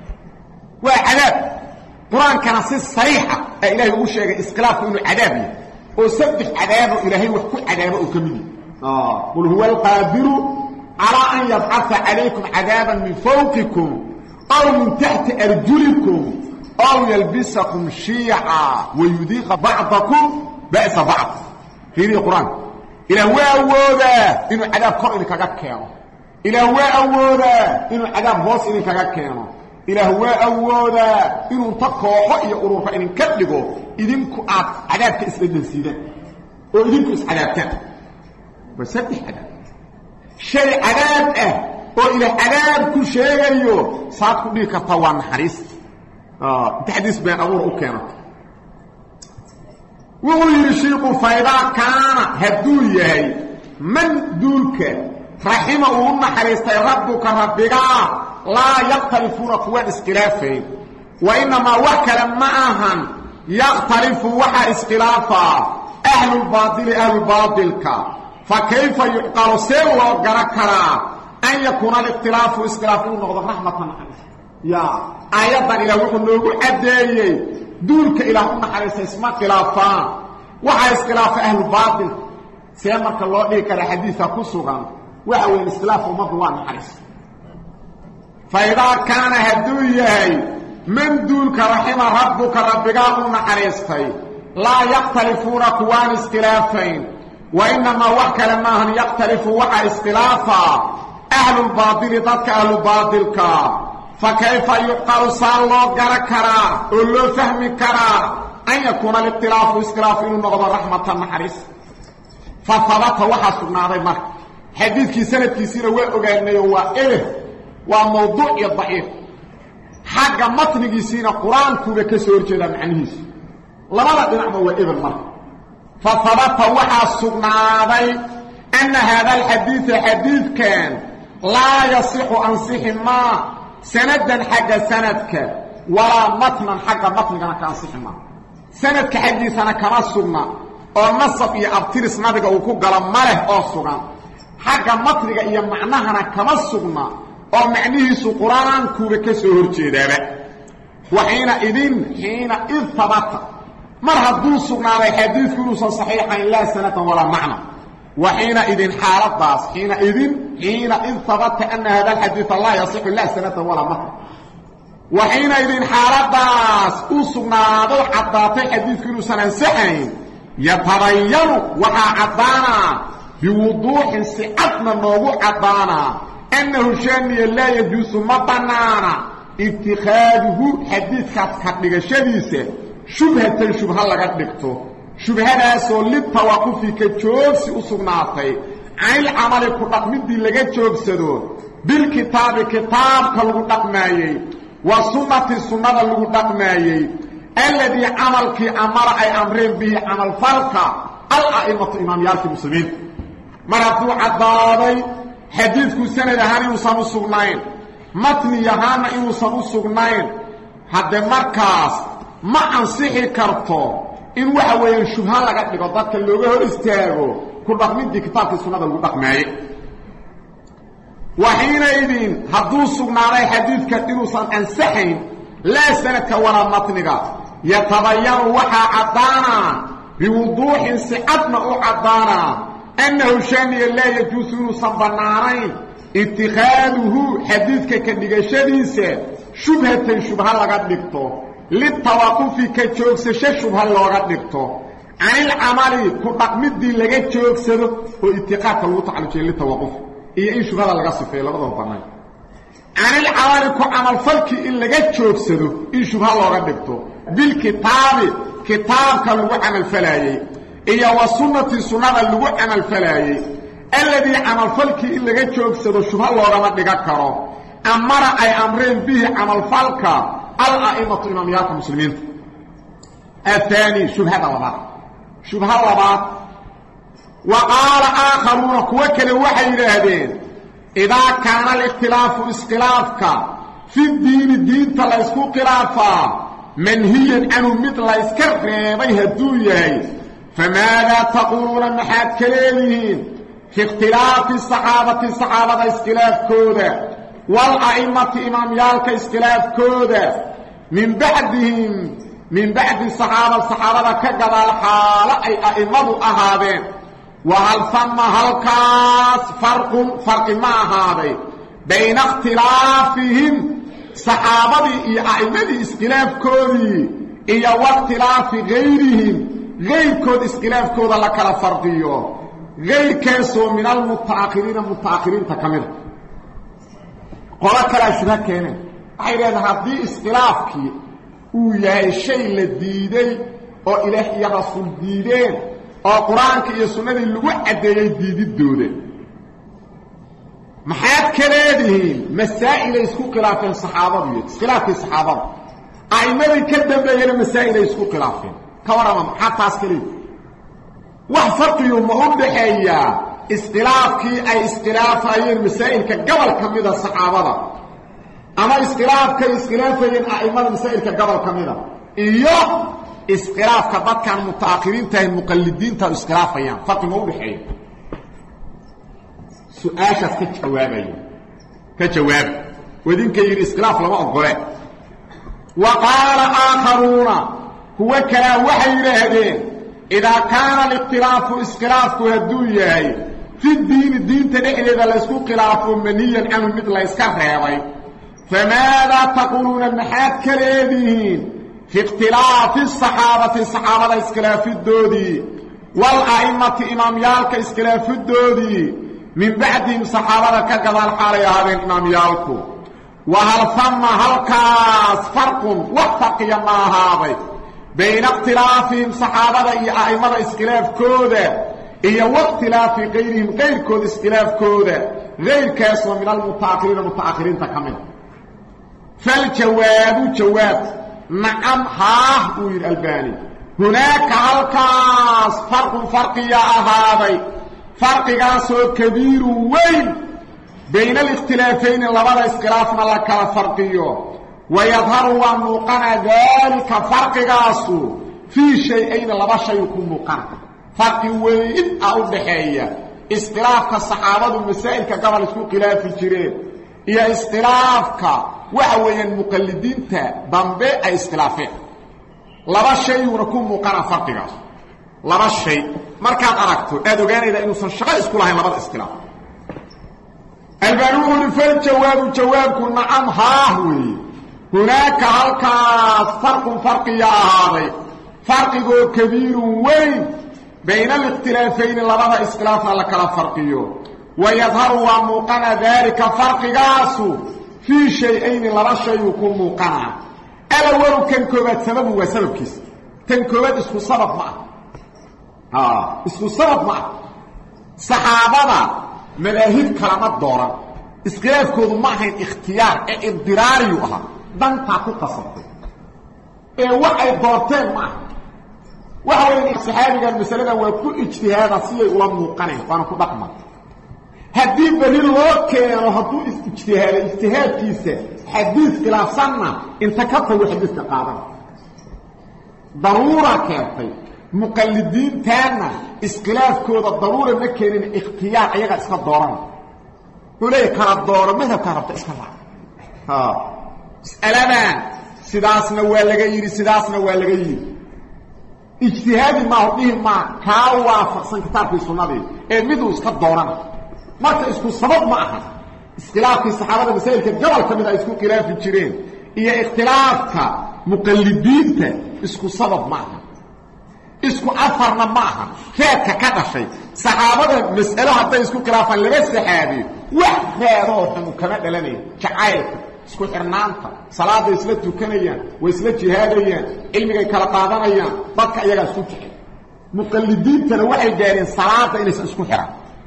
qur-aankana si sariixa ee ilaahay ugu sheegay iskhilaafku inuu cadaab yahay oo saddex cadaabo ilaahay wax ku cadaabo oo ka mid yahay qul huwa alqaadiru calaa an yabcatha calaykum cadaaban min fawqikum aw min taxti arjulikum aw yalbisakum shiica wayudiiqa bacdakum ba'sa bacd في القرآن إلى وأودا إنه عذاب قرن كجكيانه إلى وأودا إنه عذاب هوس إنه كجكيانه إلى وأودا إنه تقوى حي أوروبا إن كذبوا إذن عذاب كإسلام سيدا وإذن كإس عذاب بسبح عذاب شيء عذاب وإلى عذاب كل شيء يو صار كل كطوان حريص تحديث بين أمور أوكينا ويشيق فإذا كان هدوية من دولك رحمه أم حريستي ربك ربك لا يختلفون قوان اسكلافين وإنما وكلا معهم يختلف وحا اسكلافا أهل الباطل فكيف يعقل سوى قركرا أن يكون الاختلاف اسكلافون نغضب رحمة يا آيادا إلى وقل نوغو أديي دولك إلى أم حريستي اسمه خلافان وحا اسكلاف أهل الباطل سيامرك الله ليك الحديث كسوغا وهو الاسكلاف ومضوان حريستي فإذا كان هدوية من دولك رحم ربك ربك حريستي لا يختلفون قوان اسكلافين وإنما وكل ما هن يختلفوا وحا اسكلافا أهل الباطل ضدك أهل الباطل فكيف يقال صالو قركرا أولو فهم كرا أن يكون الاختلاف اسكلاف إنه نغضب رحمة حريس فثبت وحا سبنا ذي حديث كي سنة كي سيرة وقالنا هو وموضوع الضعيف حق مطنق سينا قرآن كوبا كسور جدا معنيس لما دينا هو ابن مرة فثبت وحا السبناضي أن هذا الحديث حديث كان لا يصح عن صح ما سندا حق سندك ولا مطنا حق مطنقنا كان صح ما سندك حديثنا كما السبنا ونصف يأبترس نادق وكو قلم ماله أصغا حق مطنق إيا معناهنا كما السبنا ومعنيه قرآن كوبا كسور جدا وحينئذ ثبت مرحب دول سقنا على حديث كنوسا صحيحا لا سنة ولا معنى وحينئذ حالة باس حينئذ ثبت أن هذا الحديث لا يصح لا سنة ولا معنى وحينئذ حالة باس أسقنا على حداثي حديث كنوسا ننسحين يتبين وحا عدانا بوضوح سعتنا موضوع عدانا أنه شاني لا يجوز مطنانا اتخاذه حديث خطلق شديسة شبهة لغا دغتو شبهة للتوقف كجوغس أسغناطي عن العمل كدقمدي لغا جوغسدو بالكتاب كتاب كلغو دقمايي والسنة السنة لغو دقمايي الذي عمل كي أمر أي أمرين به عمل فرقا الأئمة إمام يارك المسلمين مرضو عدادي حديث سنة هاني وصنو سغنين متني يهانا إنو صنو سغنين حد مركز ما أنصحي كرتو إن وحوين شبهان لغا دغدادك لوغا استاغو كدقمدي كتابك السنة لغو دقمايي وحينئذ هدو سغناناي حديث كتيرو صن أنصحين لا سنة ولا متنغا يتبين وحا عدانا بوضوح سعتنا عدانا أنه شاني لا يجوز صنبنارين اتخاذه حديثك كدغشديسه شبهة لغا دغتو للتوقف كجوكس شبهة لغا دغتو عن العمل كدقمدي لغا جوكسدو واتقاء لو تعالج للتوقف إن شبهة لغا صفيه لبدو بنان عن العمل كعمل فلك إن لغا جوكسدو إن شبهة لغا دغتو بالكتاب كتاب كلو عمل فلاي إيا والسنة السنة لغو عمل فلاي الذي عمل فلك إلا غير جوكسدو شبه لغا مدقا كارو أمر أي أمرين به عمل فلك الأئمة إماميات المسلمين الثاني شبه اللبات وقال آخرون كوكل وحي رهدين إذا كان الاختلاف اسخلافك في الدين تلا اسكو خلافا منهيا عنه مثل اسكر ريبيه الدوية فماذا تقولون محاد كليلين في اختلاف الصحابة اسخلاف كودا والأئمة إمام يالك اسخلاف كودا من بعد الصحابة كقضى الحالة أي أئمة أهابين وهل ثم هالكاس فرق ما هذا بين اختلافهم صحابة أئمة اسخلاف كودي إيا واختلاف غيرهم غيركود اسخلافكود لا كلا فرقيو غير كاسو من المتأخرين تكمل قولا كلا شبه كيني حيران هذه اسخلافك ويا شيء للديدي او إلهي رسول ديدين او قرآنك يا سنة اللي وعدي ديدي الدودي محاد كرادهين مسائل يسكو خلافين صحابة خلاف الصحابة أئمة كدب لنا مسائل يسكو خلافين كورما حتى اسكلي وحفرق يوم أمدحيا اسخلاف كي أي اسخلاف أي المسائل كقبل كميدة الصحابة أما اسخلاف كي اسخلاف أي أئمة المسائل كقبل كميدة إيوه اسخلاف كبات كان متأخرين تاين مقلدين تا اسخلاف أيام فرق أمدحيا سؤاشة كجواب ودين كير اسخلاف لما أقوله وقال آخرون هو كلا وحي لهدين إذا كان الاختلاف اسخلاف كهدوية في الدين تنحل إذا لسكو خلاف منيا عنه مثل إسكافة فماذا تقولون المحاد كاليدين في اختلاف الصحابة اسخلاف الدودي والأئمة إمام يالك اسخلاف الدودي من بعدهم صحابة كقضى الحالي هذين إمام يالكو وهل ثم هل كاس فرق وفق يما هذا بين اختلافهم صحابة أئمة اسخلاف كودة إيا واختلاف غيرهم غير كود اسخلاف كودة غير كاس من المتأخرين تكمل فالجواب جواب نعم ها وير الباني هناك هل كاس فرق يا هذا فرق قاسو كبير وين بين الاختلافين لبدا اسخلافنا لا كلا فرقيو ويظهر وموقع ذلك فرق قاسو في شيئين لبا شيء يكون موقع فرق وين او دحيه اسخلاف الصحابه والمسائل كقبل اسكو خلاف الجيرين يا اسخلافك وحوين المقلدين تا ضمبه اي اسخلافين لبا شيء يكون موقع فرق قاسو لبا شيء markaad aragto aad ogaanayda inuusan shaqo isku lahayn labada iskhilaaf البنوه فالجواب جوابك نعم ها هو هناك فرق يا هذا فرق كبير وين بين الاختلافين لبدا اسخلافنا لكلا فرقيو ويظهر وموقع ذلك فرق قاسو في شيئين لبا شيء يكون موقع الاول كان كوبات سبب وسبب كيس كان كوبات اسمه سبب معه اسمه سبب معه صحابة ملاهيد كلمات دورا اسخلاف كود معهن اختيار اضطراري وها دان تاكو قصبت وحي دورتين معه وحوين الصحابي المسألة وكو اجتهاد سيئ ولا موقنه وانا كو دقمه هدي بليل لو كينو هدو اجتهاد كيسه حديث خلاف سنة انت كفه وحديث قادم ضرورة كافي مقلدين تانا اسخلاف كود الضرورة مكينين اختيار ايغا اسكا دوران وليه كان الدورة ماذا كانت اسكا اسألنا سداسنا والغيري سداسنا والغيري اجتهاد ما هديهم ما كاوافق سن كتاب في السنة دي ميدو اسكا دوران مركا اسكو سبب معها اسخلاف في الصحابة مسائل كجبل كمدا اسكو خلاف الجيرين ايا اختلاف مقلدين اسكو سبب معها اسكو أثرنا معها فاتك كذا شيء صحابة مسألة حتى اسكو خلافا لبس صحابي وحده روحهم كمان لني شعائر اسكو حرنانتا صلاة إسلام تكنيا وإسلام جهاديا علمي كلا قادنيا بدك أيها اسكو جحي مقلدين تنوحي جارين صلاة إنسان اسكو حرام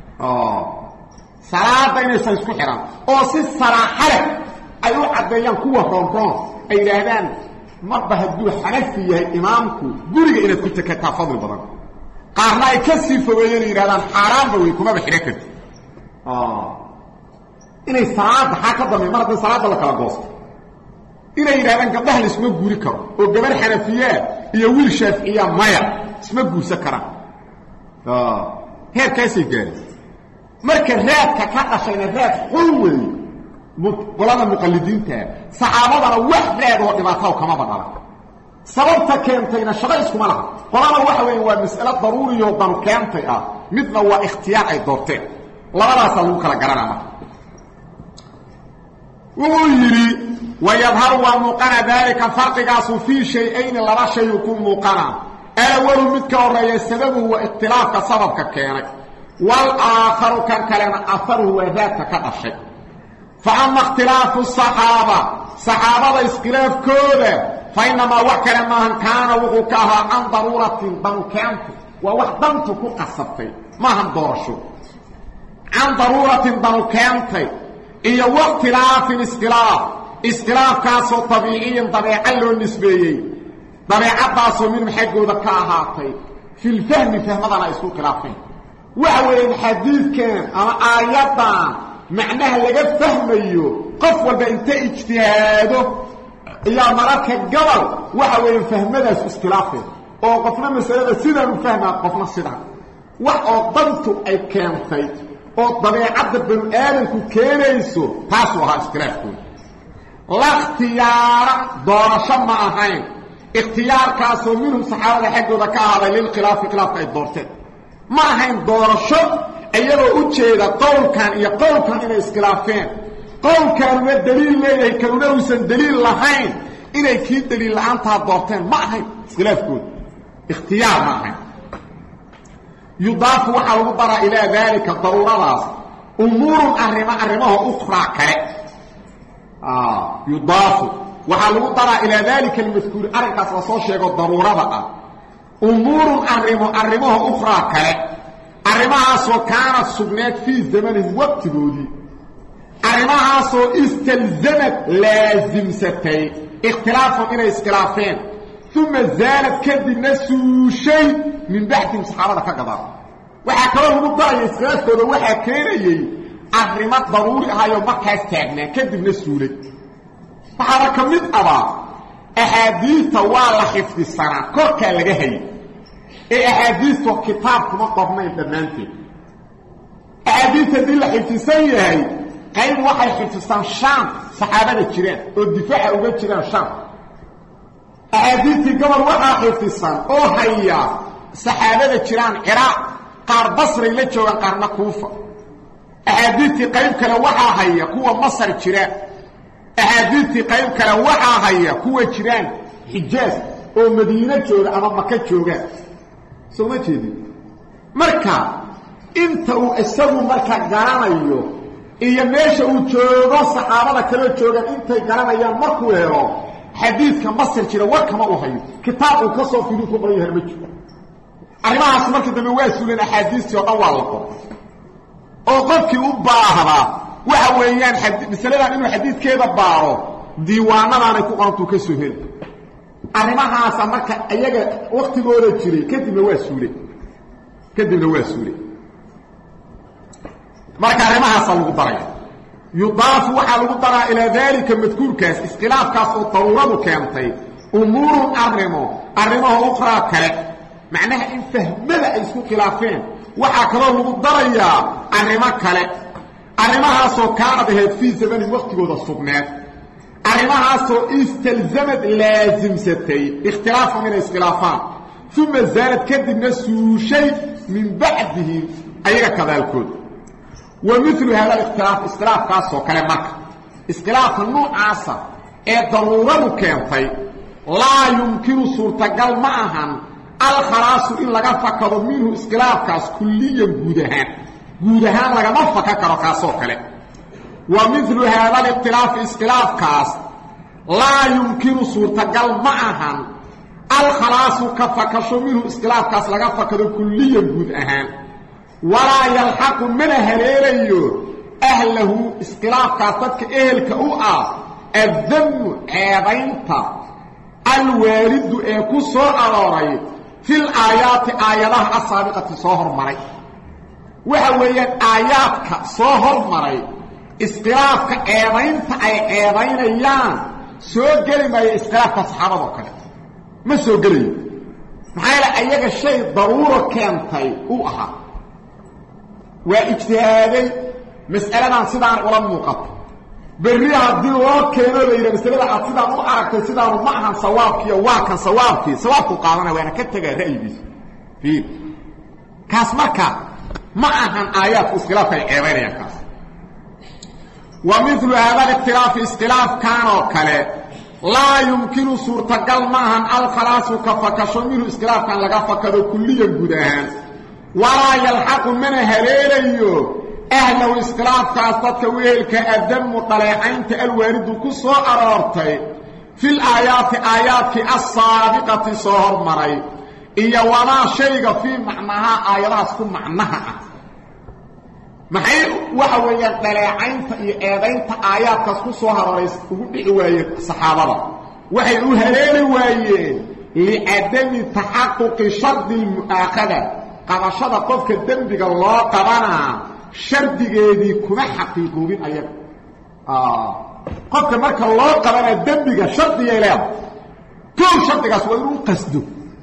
صلاة إنسان اسكو حرام أو سي صلاة أيو عديان قوة فرونفرون أي لهدان مرضى هدو حنفيه إمامكو قولي إنه كنت كتافضل بدن قارنا يكسف ويلي يرادان حرام ويكما بحركت إنه صلاة حاكا ضمي مرضى صلاة لك لقوص إنه يرادان قبلها لاسمه قولي كرو وقبل حنفيه يويل شافعية مايا اسمه قول سكرا هير كاسي قال مركز رات كاكاشين الرات حلوي قلنا مقلدين تاع صحابه وحده ودباتها كما بدل سببتا كانتين شغل اسكو مالها قلنا waxa weey waa mas'ala daruuri oo dan keentay midna waa ikhtiyaar ay doorteen labadaas lagu kala garanaa ويري ويظهر ومقنا ذلك فرق قاس في شيئين لا شيء يكون مقنا أول مدك ورأي السبب هو اختلاف كسبب ككينك والآخر كان كلام أثره وذات كأشيء فأما اختلاف الصحابة صحابة اسكلاف كوبة فإنما وكل ما كان وقوكها عن ضرورة ضنكانت ووحدنتك قصبتي ما هم دورشو عن ضرورة ضنكانت إيا واختلاف اسكلاف كاسو طبيعي طبيعي له النسبيي طبيعي باسو من محقو ذكاهاتي في الفهم فهمنا يسوق خلافين وعوين حديث كان أما آياتان معناها لقد فهميه قف انت اجتهاده يا مرات الجبل وعوين فهمنا اسكلافين oo qofna mas'alada sida uu fahmaa qofna sida wax oo dantu ay keentay oo dabeecadda bani aadamku keenayso taas waa iskhilaafku la ikhtiyaar doorasho ma ahayn ikhtiyaarkaas oo minhum saxaabada xaggooda ka ahaaday lil khilaafka ay doorteen ma ahayn doorasho ayagoo u jeeda qowlkan iyo qowlkan inay iskhilaafeen qowlkan waa daliil leeyahay kaluna uusan daliil lahayn inay kii daliil la'aanta doorteen ma ahayn iskhilaafku اختيار معه يضاف وحاول ضرى إلى ذلك ضرورة أمور أرمه أخرى كره يضاف وحاول ضرى إلى ذلك المذكور أركس وصوشيك الضرورة أمور أرمه أخرى كره أرمها سو كانت سبنات في زمن وقت بودي أرمها سو استلزمت لازم ستي اختلاف إلى اسكلافين ثم زالت كد الناس شيء من بعد الصحابه كقدر وحكوا مضاي اسكاسكوده waxa keenayay arrimaad daruuri ah iyo markaas taagna kadib nasuulay waxa kamid aba ahadiita waa la xifdisana korka laga hay ahadiisto kitaabku ma qornay dhamaantii ahadiita dil la xifdisan yahay qayb waxay xifdisan sham saxaabada jireen oo difaac uga jireen sham أحاديثي قبل وحا حفظان أو هيا صحابة جيران عراق قار بصري لجوغا قارنا كوفة أحاديثي قيب كلا وحا هيا كوة مصر جيران أحاديثي قيب كلا وحا هيا كوة جيران حجاز أو مدينة جوغا أما مكة جوغا سوما جيدي مركا انتو اسمو مركا قرانا ايو إيا ميشا او جوغا صحابة كلا جوغا انتو قرانا ايا مركو هيرو حديث كان مصر جرى وكما وهي كتاب وكسو في لكم ريه المجد أرماها سمرك دمواسو لنا حديث يوضوى لكم أو قفك أباهرا وحويان بسلالة إنه حديث كيدا بارو ديوانا ما نكو قرطو كسوهل أرماها سمرك أيها وقت قولة جري كدب نواسو لي مرك أرماها صلو الضرية يضاف وحال ضرى إلى ذلك المذكور كاس اسخلاف كاس الضرورة كامتي أمور أرمه أخرى كلا معناها إن فهمنا يسكو خلافين وحاكراه ضريا أرمه كلا أرمها سو كانت في زمن وقت قد الصبنات أرمها سو استلزمت لازم ستي اختلاف من اسخلافان ثم زالت كد الناس شيء من بعده أيها كذلك ومثل هذا الاختلاف اسخلاف خاص وكلامك اسخلاف النوع عاصر ضروره كانتي لا يمكن صورتقل معها الخلاص ان لغا فكر منه اسخلاف خاص كليا غودهان لغا ما فكر خاص وكله ومثل هذا الاختلاف اسخلاف خاص لا يمكن صورتقل معها الخلاص كفكر منه اسخلاف خاص لغا فكر كليا غودهان ولا يلحق من هريريو أهله اسقلاف كافتك إهلك أوعى الذم عيبينتا الوارد ايكو صور أراري في الآيات آياتها السابقة صهر مري وهوية آياتك صهر مري اسقلافك عيبينتا أي عيبين أيام سوء ما اسقلافك صحابة وكذا ما سوء قلي محايلة أيها الشيء ضرورة كانتي أوعى واجتهادي مسألة عن سيدان ولا موقف بالرياض دي الله كينو ليلة مسألة عن سيدان وعركت سيدان ومعها صوابكي وواكا صوابكي قادنا وانا كتغى رأي بيس في كاس مركا معها آيات اسخلاف العيرين يا كاس ومثل هذا الاختلاف اسخلاف كانوا كلا laa yumkinu suurtagal maahan alkhalaasu ka fakasho minhu iskhilaafkan laga fakado kulliyan guud ahaan walaa yalxaqu mana haleelayo ahlahu iskhilaafkaas dadka wehelka adamu dhaleecaynta alwaaridu ku soo aroortay fil aayaadkii assaabiqati soo hormaray iyo wamaa shayga fii macnaha aayadahaas ku macnaha ah maxay waxa weeyaan dhaleecaynta iyo eedaynta aayaadkaas ku soo haroray ugu dhici waayeen saxaabada waxay u haleeli waayeen li'adami taxaquqi shardi almu'aakhada qabashada qofka dembiga loo qabanaa shardigeedii kuma xaqiiqoobin ayaga qofka marka loo qabanaa dembiga shardigay leedahay kow shardigaas waa inuu qasdo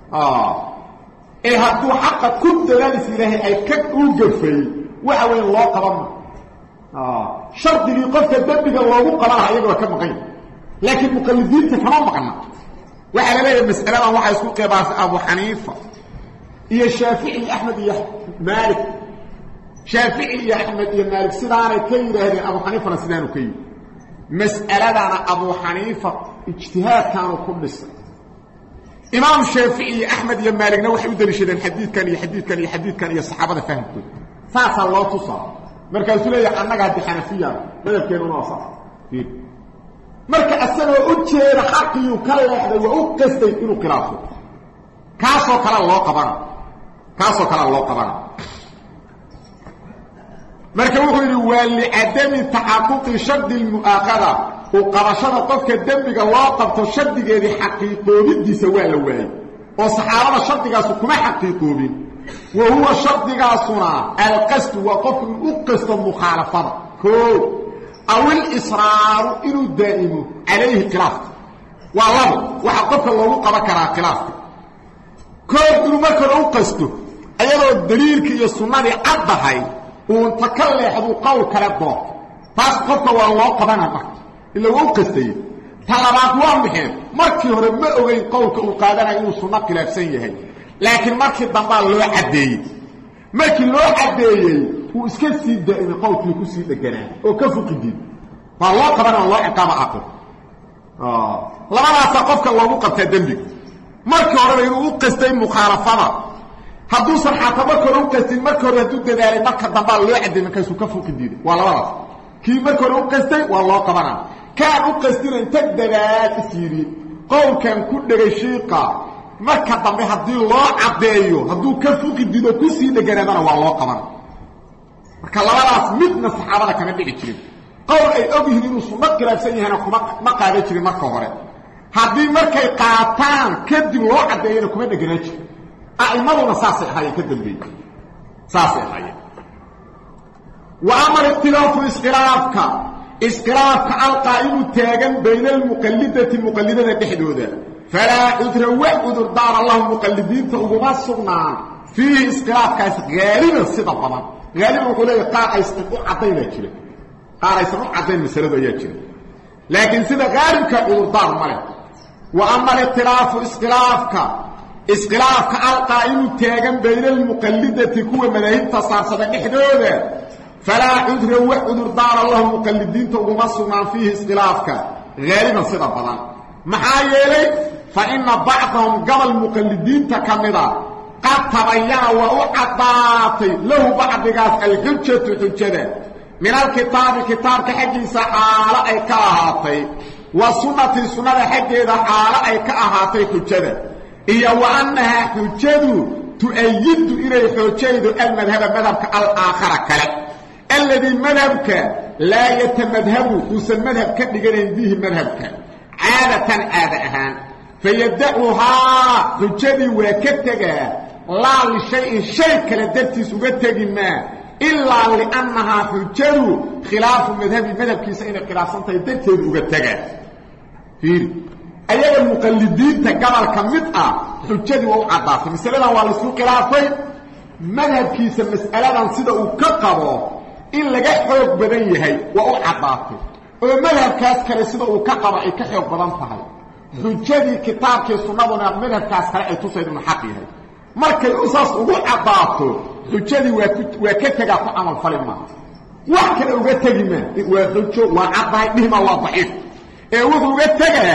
ee hadduu xaqa ku dadaalis ilaahay ay ka u gafay waxa weyn loo qaban shardigii qofka dembiga loogu qabanaha ayaga waa ka maqan laakiin muqallidiinta kama maqna waxa la leeyahay mas'aladan waxa isku qeybaasay Abu Hanifa iyo Shaafi'i iyo Ahmed iyo Malik Shaafi'i iyo Ahmed iyo Malik sidaanay ka yiraahdeen Abu Hanifa sidaanu ka yiri mas'aladana Abu Hanifa ijtihaadkaanu ku dhisay Imam Shaafi'i iyo Ahmed iyo Malikna waxay u dalishadeen xadiidkan iyo saxaabada fahamkooda saasa loo tusaa markaasuu leeyahay annaga hadii Xanafiya madhabkeenu waa sax marka asagoo u jeeda xaqiyu ka leexday waa u qastay inuu khilaafo kaasoo kala loo qabana marka wuxuu yiri waa li adami taxaquqi shardi almu'aakhada oo qabashada qofka dembiga loo qabto shardigeedii xaqiiqoodiisa waa la waayay oo saxaabada shardigaas kuma xaqiiqoobin وهو شرطنا القصد وقف القصد المخالفة أو الإصرار إنه دائم عليه خلاف والله وحقف الله قبكرا خلاف إنه مكر القصد أيضا الدليل كي يصنع عضهي وانتكال يحضو قول كلابه فاسقفت والله قبنا بك إلا هو القصد طلبات وامحين مركي هرب ما أغين قولك وقادنا إنه صنع خلاف سيئة لكن markii damba loo cadeeyay markii loo cadeeyay uu iska sii daa'imay qowlkii ku sii dhaganaa oo ka fuqidin wallah qabana Allah iqama aqoon labadaas qofka loogu qabta dambiga markii hore inuu u qastay mukhalafada hadduu sarxataba kor u qastin markii hore haduu dadaalay marka damba loo cadeeyay markaasuu ka fuqidin waa labadaas kii markii hore u qastay waa loo qabana kaan u qastin inta dadaal isiri qowlkan ku dhagay sheeqa marka dambe hadii loo cadeeyo haduu ka fuqi dido ku sii dhaganaadana waa loo qaban marka labadaas midna saxaabada kama dhici jirin qowl ay ogyihiin inuu sunno khilaafsan yahay kuma ma qaadan jirin marka hore hadii markay qaataan kadib loo cadeeyana kuma dhaganaa jirin aa'imaduna saasay ahaayeen ka dambeeyay saasay ahaayeen wa amar ikhtilaafu iskhilaafka alqaa'imu taagan bayna almuqallidati muqallidada dhexdooda فلا عذر وعذر دار الله مقلدين تغما سغنان فيه اسقلاف كاس غالبا سيده بدن غالبا يقول لك قار ايستقو عدينا جيره قار ايستقو عدين مسرده يا جيره لكن سيده غالب كعذر دار مال واما الاختلاف اسقلافك القائم تاغن بين المقلده كو مذاهب تصارصده دخدوده فلا عذر وعذر دار الله مقلدين تغما سغنان فيه اسقلافك غالبا سيده بدن محايله فإن بعضهم قبل المقلدين تكمدا قد تبين وأعطاطي له بعض قاس الحجة من الكتاب كحجي سحالة أي كاهاتي وسنة حجي حالة أي كاهاتي حجة إيا وأنها حجة تؤيد إلى حجة المذهب الآخر كلا الذي مذهبك لا يتمذهب وسمذهب كبيرين به مذهبك عادة آذأهان فيدعوها حجدي وكتغا لا لشيء كلا درتي سوغتغي ما الا لانها حجه خلاف مذهب كيس ان قراسنتي درتي وغتغا فير ايها المقلدين تقبل كميدا حجدي وعضاف مثلا waa soo khilaafay madhabkiisa mas'aladan sida uu ka qabo in laga xoog badan yahay waa u cadaatay oo madhabkaas kale sida uu ka qabo ay ka xoog badan tahay حجدي كتابك سنادنا مذهبكاس kale ay tusaydo xaq yahay markay usaas ugu cadaato xujadi waa ka taga ku amal falima wax kale uga tagima waa xujo waa caday dhima waa dhaif ee wuxuu uga tagaa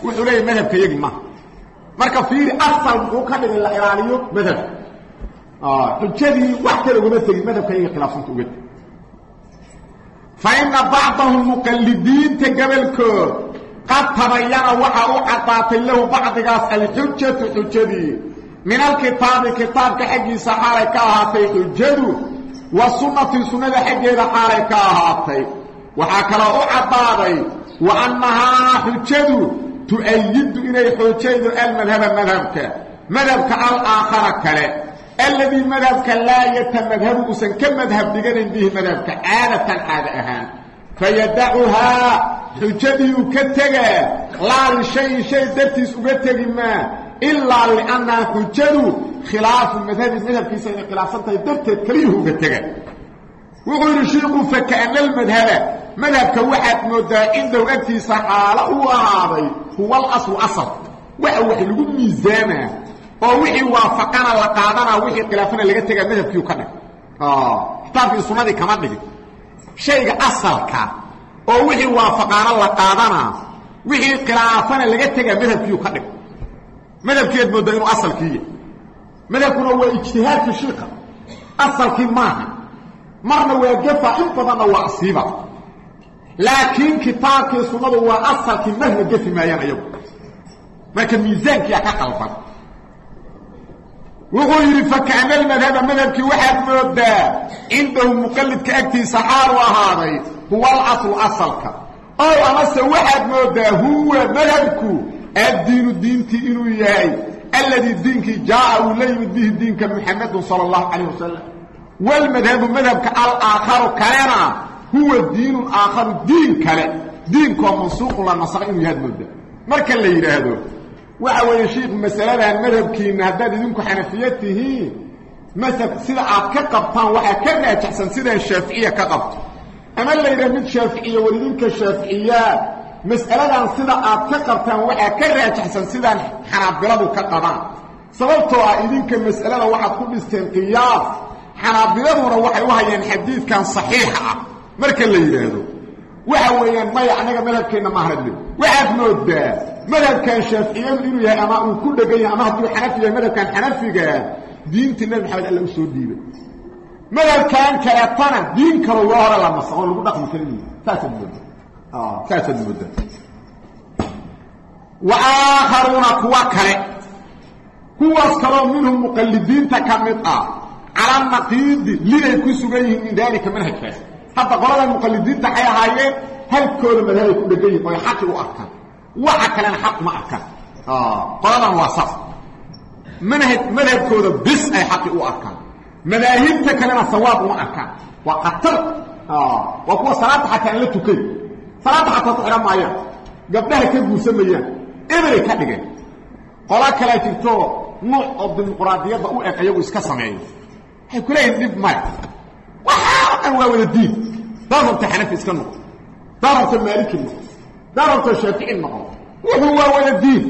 wuxuu leeyahay madhabka yagi ma marka fiiri asal wuxuu ka dhigay la ilaaliyo madhab xujadii wax kale uga tegay madhabka yagi khilaafsanta uga tegay fa inna ba'dahum muqallidin tagabalkood qad tabayyana waxa uu cadaatay lahu ba'digaas al-hujjatu hujjadii min al-kitaabi kitaabka xaqiisa xaalay ka ahaatay hujjadu wa sunnati sunnada xageeda xaalay ka ahaatay waxa kala uu cadaaday wa annaha hujjadu tu'ayyidu inay hujjadu madhabka al-aakhara kale alladhi madhabka la yatamadhabu usan ka madhab diganin bihi madhabka aadatan aadahan fayadaha hujjadu kataga la shay dartis uga tagima illa li anna hujjadu khilaaf madhabkiisa in khilaafsantay darteed kaliyu uga taga wuxuu sheegu fakana madhabka waxaad moodaa in dawladtiisa xaala u ahaaday huwa al-asl asal wax lagu miisaama oo wixii waafaqana la qaadana wixii khilaafana laga tagaa madhabkii ka dhig kitaabkii sunnadii kama dhigin shayga asalka oo wixii waafaqana la qaadana wixii khilaafana laga tagaa madhabkii ka dhig madhabkeed moodaa inuu asalkii madhabkuna waa ijtihaadka sheekha asalkii maaha marna waa gafa in badanna waa asiiba laakiin kitaabkii sunnadu waa asalkii marna gafi maayaan ayagu marka miisaankiya ka qalban wuxuu yidhi fakaana almadhaba madhabkii waxaad moodaa cindahu muqallidka agtiisa xaalu ahaaday huwa alaslu asalka oo amase waxaad moodaa huwa madhabku addiinu diintii inuu yahay alladii diinkii jaa'a uu la yimid bihi diinka muxamedun sala allahu calayh wasalam walmadhabu madhabka al-aakharu kalena huwa diinun aakharu diin kale diinkoo mansuuqun la nasakha inuu yahaad moodaa marka la yidhaahdo waxa weeye sheekh masaladan madhabkiina haddaad idinku xanafiyad tihiin masab sida aad ka qabtaan waxaa ka raajixsan sidaan shaaficiya ka qabto ama la yidhaha mid shaaficiya walidinka shaaficiya mas'aladan sida aad ka qabtaan waxaa ka raajixsan sidaan xanaabiladu ka qabaan sababtoo ah idinka mas'alada waxaad ku dhisteen qiyaas xanaabiladuna waxay u hayeen xadiidkan saxiixa ah marka la yidhaahdo waxa weeyaan maya anaga madhabkeenna ma hadle waxaad moodaa madhabkan shaaficiyadu inuu yahay ama uu ku dhegan yahay ama hadduu xanafi yahay madhabkan xanafiga diintii nabi maxamed alla u soo dhiibay madhabkan kaleetana diin kale loo hore la nasaqo lagu dhaqmi karin saasad moodaa wa aakharuuna kuwa kale kuwaas kaloo minhum muqallidiinta ka mid ah cala naqiidi liday ku sugan yihiin min daalika manhajkaas hadda qolada muqallidiinta waxay ahaayeen halkooda madhabay ku dhegan yihiin oo xaqi u arkaan waxa kalena xaq ma arkaan qoladan waa saas madhabkooda bis ay xaqi u arkaan madaahibta kalena sawaab uma arkaan waa qatar waa kuwa salaada xataa aan la tukay salaada xataa ku xiran maayaan gabdhaha ka guursamayaan eberay ka dhigeen qola kale jirto nuuc oo dimuqraadiyadda u eg ayagu iska sameeyo waxay ku leeyihin dhib maya waxaa dhan waa wada diin darabta xanafi iska noqo darabta maaliki noqo darabta shaafici noqo wuxuu waa wada diin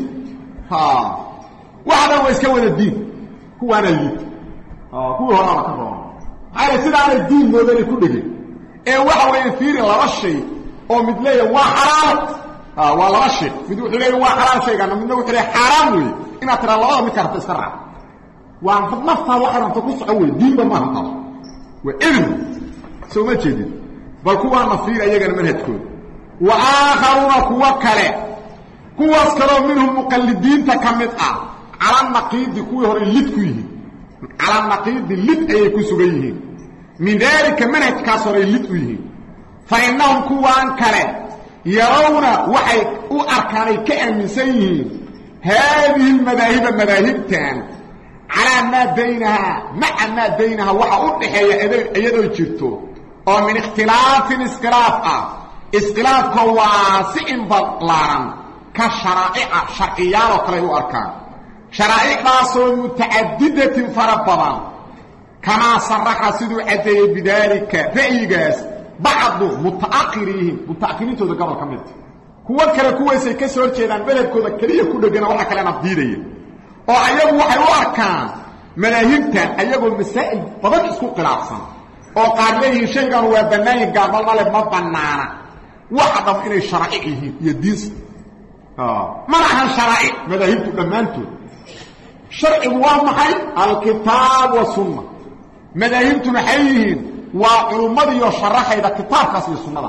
waxdan waa iska wada diin kuwaana liid kuwii horaba ka roon maxaa sidaanay diin moodanay ku dhegeen ee waxa weeye fiiri laba shay oo mid leeyahay waa xalaal waa laba shay mid wuxuu leeyahay waa xalaal shaygaana midna wuxuu leeyahay xaraam weeye inaad tiraa labada mid karta iska raac waa naftaa waxa rabta ku socon weeye diinba maaha qaba waa ibn soo ma jeedin bal kuwaana fiiri ayagana manhajkooda wa aakharuuna kuwa kale kuwaas kaloo minhum muqallidiinta ka mid ah cala naqiidi kuwii hore lid ku yihiin cala naqiidi lid ayay ku sugan yihiin min daalika manhajkaas horey lid u yihiin fa innahum kuwaan kale yarawna waxay u arkaanay ka aaminsan yihiin haadihi lmadaahiba madaahibtan calaa maa baynahaa maca maa baynaha waxa u dhaxeeya iyadoo jirto oo min ikhtilaafin iskhilaaf ah iskhilaafkoo waasicin ballaaran ka sharaa'ica sharciyaaloo kale ay u arkaan sharaa'icdaasoo mutacadidatin fara badan kamaa saraxa siduu caddeeyey bidaalika ra'yigaas bacdu muta'akhiriintooda gobol ka midta kuwo kale kuwaysay ka soo horjeedaan madhabkooda keliya ku dhegana waxa kalena diidaya oo ayagu waxay u arkaan madaahibtan ayagoo masaa'il badan isku khilaafsan oo qaar leeyihiin shaygan waa bannaan yihin gaabalna le ma bannaana waxa dham inay sharaa'ic yihiin iyo diinsa منعها شرائع مذاهب دمانته شرع ومحي الكتاب والسنة مذاهب محيين وعلمدي يشرح إذا كتاب كاسي السنة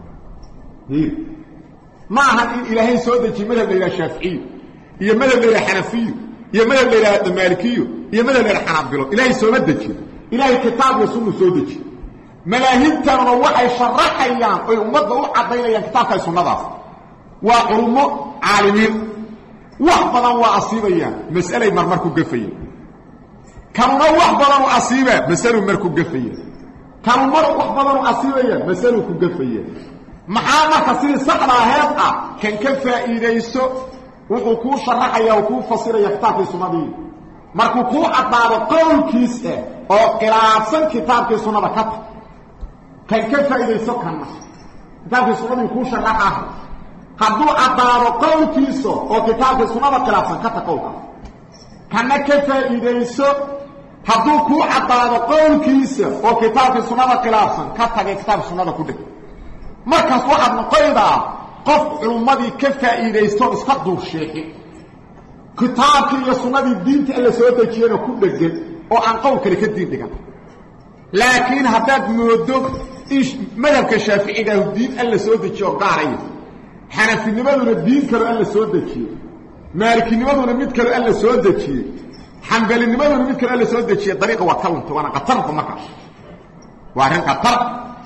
معها إن إلهي سودة مذهب إلى الشافعي هي مذهب إلى حنفي هي مذهب إلى المالكي هي مذهب إلى حنابلة إلهي سودة إلهي كتاب والسنة سودة مذاهب تنوح يشرح أيام ويمضوا عضينا أيام كتاب كاسي السنة وعلماء عالمين وحبضا وأصيبا مسألة مرمركو قفية كانوا وحبضا وأصيبا مسألة مرمركو قفية كانوا وحبضا وأصيبا مسألة قفية محاما كثير سحرا هذا كان كفا إليسو وكو شرحيا وكو فصيرا يكتاكي سنبي مركو كو عطاب قول كيسة أو قراسا كتابكي سنبا كتا كان كفا إليسو كان كتابكي سنبي كو شرحها hadduu cadaaro qowlkiisa oo kitaabka sunnada khilaafsan ka taqowka kana ka faa'iideyso hadduu ku cadaaro qowlkiisa oo kitaabka sunnada khilaafsan ka tagay kitaabka sunnada ku dhig markaas waxaad noqonaydaa qof culummadii ka faa'iideysto iska duursheexi kitaabkii iyo sunnadii diinta alla soo dejiyana ku dhegan oo aan qowl kale ka diin dhigan laakiin haddaad moodo in madhabka shaaficiga diin alla soo dejiyo gaaraya حنفي نمدنا الدين كانوا ألا سودتشي مالكي نمدنا مد كانوا ألا سودتشي حنبلي نمدنا مد كانوا ألا سودتشي الطريقة وكلمت وانا قطرت مكاش وعرين قطرت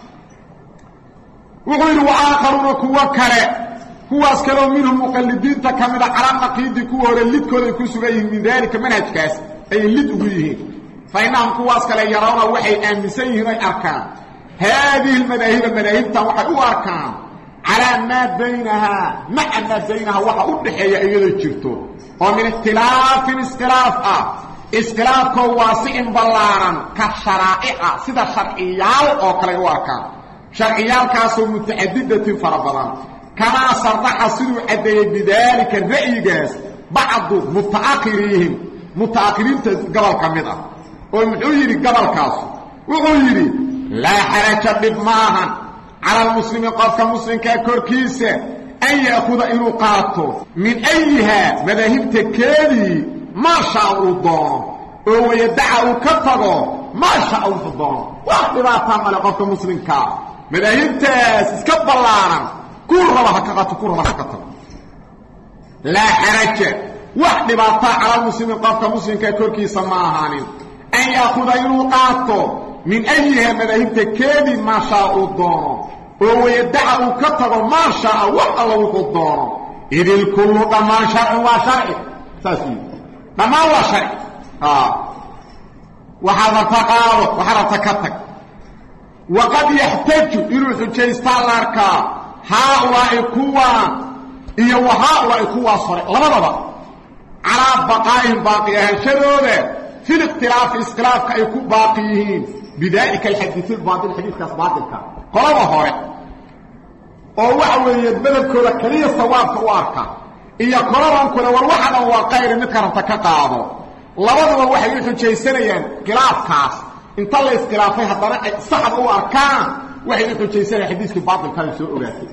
وغير وآخرون كوا كره كوا اسكروا منهم مقلدين تكامل على نقيد كوا ورلد كوا يكون سبعين من ذلك منهج كاس أي اللد أبيه فإنهم كوا اسكروا يرون وحي آمسين أركان هذه المذاهب توحدوا أركان على ما بينها مع ما بينها وحاودحيه ايده جيرتو ومن اختلاف واسع بلارن كشرائع سدا شرعيال او كلا واركا شرعيال كاسو متعدده فربضان كما صرح سلو ادي بذلك الرأي جاس بعض متأخرين قبل كمدا ومحيري قبل كاسو وغيري لا حرج بماهن على المسلم قف مسلم ككركيسه أن يأخذ إنقاطه من أيها مذاهب تكالي ما شاء الله وهو يدعى كفره ما شاء الله واختلاف على قف مسلم كا مذاهب تسكب الله كرها حقيقة كرها حقيقة لا حرج واختلاف على المسلم قف مسلم ككركيسه ما هانين أن يأخذ إنقاطه من أيها مذاهب تكالي ما شاء الله وهو يدعى كتب ما شاء وحله الدار إذ الكل ما شاء وشرع ساسي ما هو شرع وهذا تقارب وهذا تكتك وقد يحتاج إلى الحجيستان الأركا هؤلاء قوة إيه وهؤلاء قوة صرع لماذا على بقائهم باقيها شرورة في الاختلاف اسخلاف كيكون باقيين بذلك الحديث الباطل الحديث كاس قلبه هوري oo waxa weeye badalkooda kaliya sawaabka u arka iyo qoladan waxa waa qayr mid karanta ka qaado labadaba waxay u xujaysanayaan khilaafkaas inta la iskhilaafay hadana sax u arkaan waxay u xujaysanayaan xadiiska baatilka soo ogaatay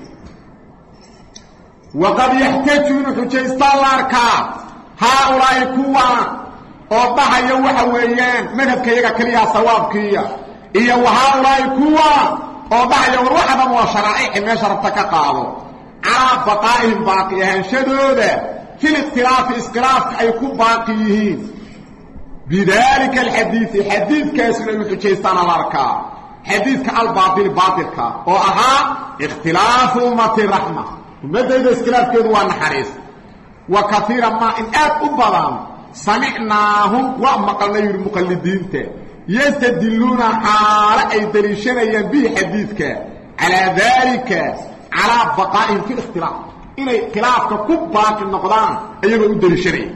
waqad yahtaju xujaysta larka haulay kuwa oo bahaya waxa weeyaan madhabka iyaga kaliya sawaabkiya iyo haulay kuwa oo bahaya waxa waa sharaa'ic meesha rabta ka qaado ala baqaa'in baaqiyahan shadooda في الاختلاف اسقراف أي كباقيهين بذلك الحديث حديث كاسر المحجيستان الاركا حديث كالباطل باطلك وأها اختلاف أمة الرحمة ومدى إذا اسقراف كذوان حريص وكثيرا ما إن أبضان سمعناهم ومقلنا المقلدين يستدلون حال أي دليشنا به حديثك على ذلك على بقائهم في الاختلاف إن اختلافك كباك النقضان أيضا الدليشنا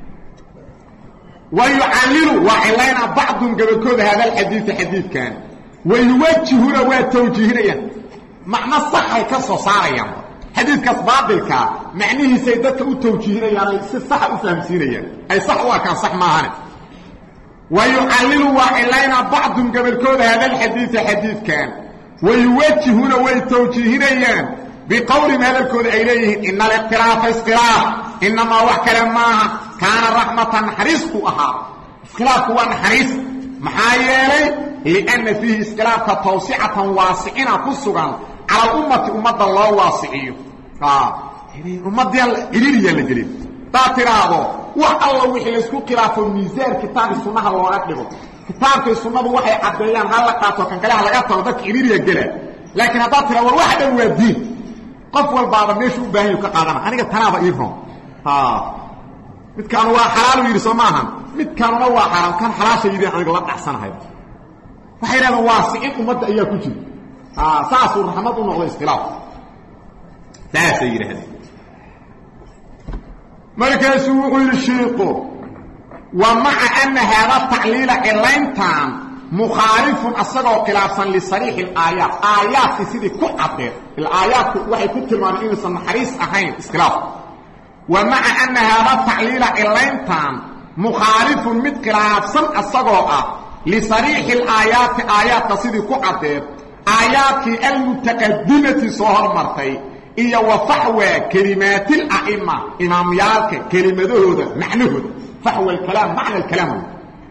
ويعلل وعلينا بعضهم قبل كذا هذا الحديث حديث كان ويوجهون وتوجيهنا معنى الصحة كالصصاريا حديث كالباطلك معنيه سيدتك التوجيهنا يعني صح أفهمسينيا أي صح وكان صح معنا ويعلل وعلينا بعضهم قبل كذا هذا الحديث حديث كان ويوجهون وتوجيهنا بقول ما لكود إليه إن الاختلاف اختلاف إنما وحكى لما كان رحمة حريصه أها اختلاف هو حريص محايا لي لأن فيه اختلاف توسعة واسعين كسرا على أمة الله واسعيه أمة إليه يلي جليل تاتراغو والله وحي لسكو خلافو ميزان كتاب السنة الله أكبر كتاب السنة وحي عبدالله هلا قاتو كان كلها لقاتو ذاك إليه يجليل لكن تاتراغو الواحد هو الدين قف والبعض ميشو باهي وكقاغنا أنا قلت تنافى إيفرون مد كانوا حلال ويرسوا معهم مد كانوا هو حرام كان حلال شيء أنا قلت أحسن هاي وحيرا واسعين أمد أيها كتب ساسو الرحمة ونغضي استلاف لا سيئر هذه ملك سوق الشيق ومع أن هذا التعليل إلينتان مخالف أصدقوا خلافا لصريح الآيات آيات سيدي كل عطير الآيات وحي كتل من إنسان حريص أحين اسخلاف ومع أن هذا التعليل إلينتان مخالف من خلافا أصدقوا لصريح الآيات آيات سيدي كل عطير آيات المتقدمة صهر مرتين إيا وفحوى كلمات الأئمة إمام يالك كلمة هذا معنى هذا فحوى الكلام معنى الكلام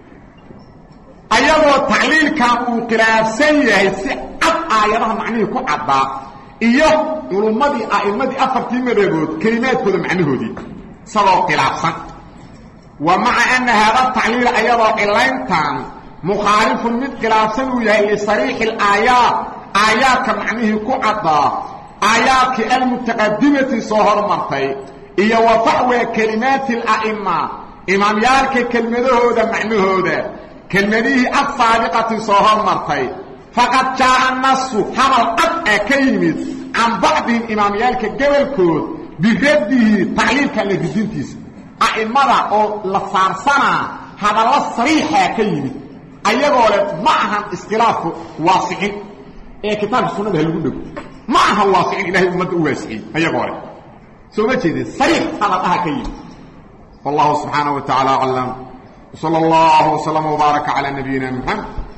أيضا تعليل كان خلاف سيئة سعب آياتها معنى كعبا إيا ولمدي أئمة أفرتين مدهود كلمات هذا معنى هذا صلوا خلافا ومع أن هذا التعليل أيضا إلينتان مخالف من خلاف سيئة لصريح الآيات آيات معنى كعبا آيات المتقدمة صهر مرتين إيا وفحوى كلمات الأئمة إمام يالك كلمة هذا معنى هذا كلمته الصادقة صهر مرتين فقد جاء النص حمل قطع كلمة عن بعضهم إمام يالك قبل كود بغده تعليل كان لجدينتيس أئمة أو لصارسنا هذا الله صريحة كلمة أيضا معهم اختلاف واسعين كتاب السنة ده اللي معها واسعين إلهي أمد واسعين هيا قولي سوما جيدي صريح طلقها كيف والله سبحانه وتعالى علم وصلى الله وسلم وبارك على نبينا محمد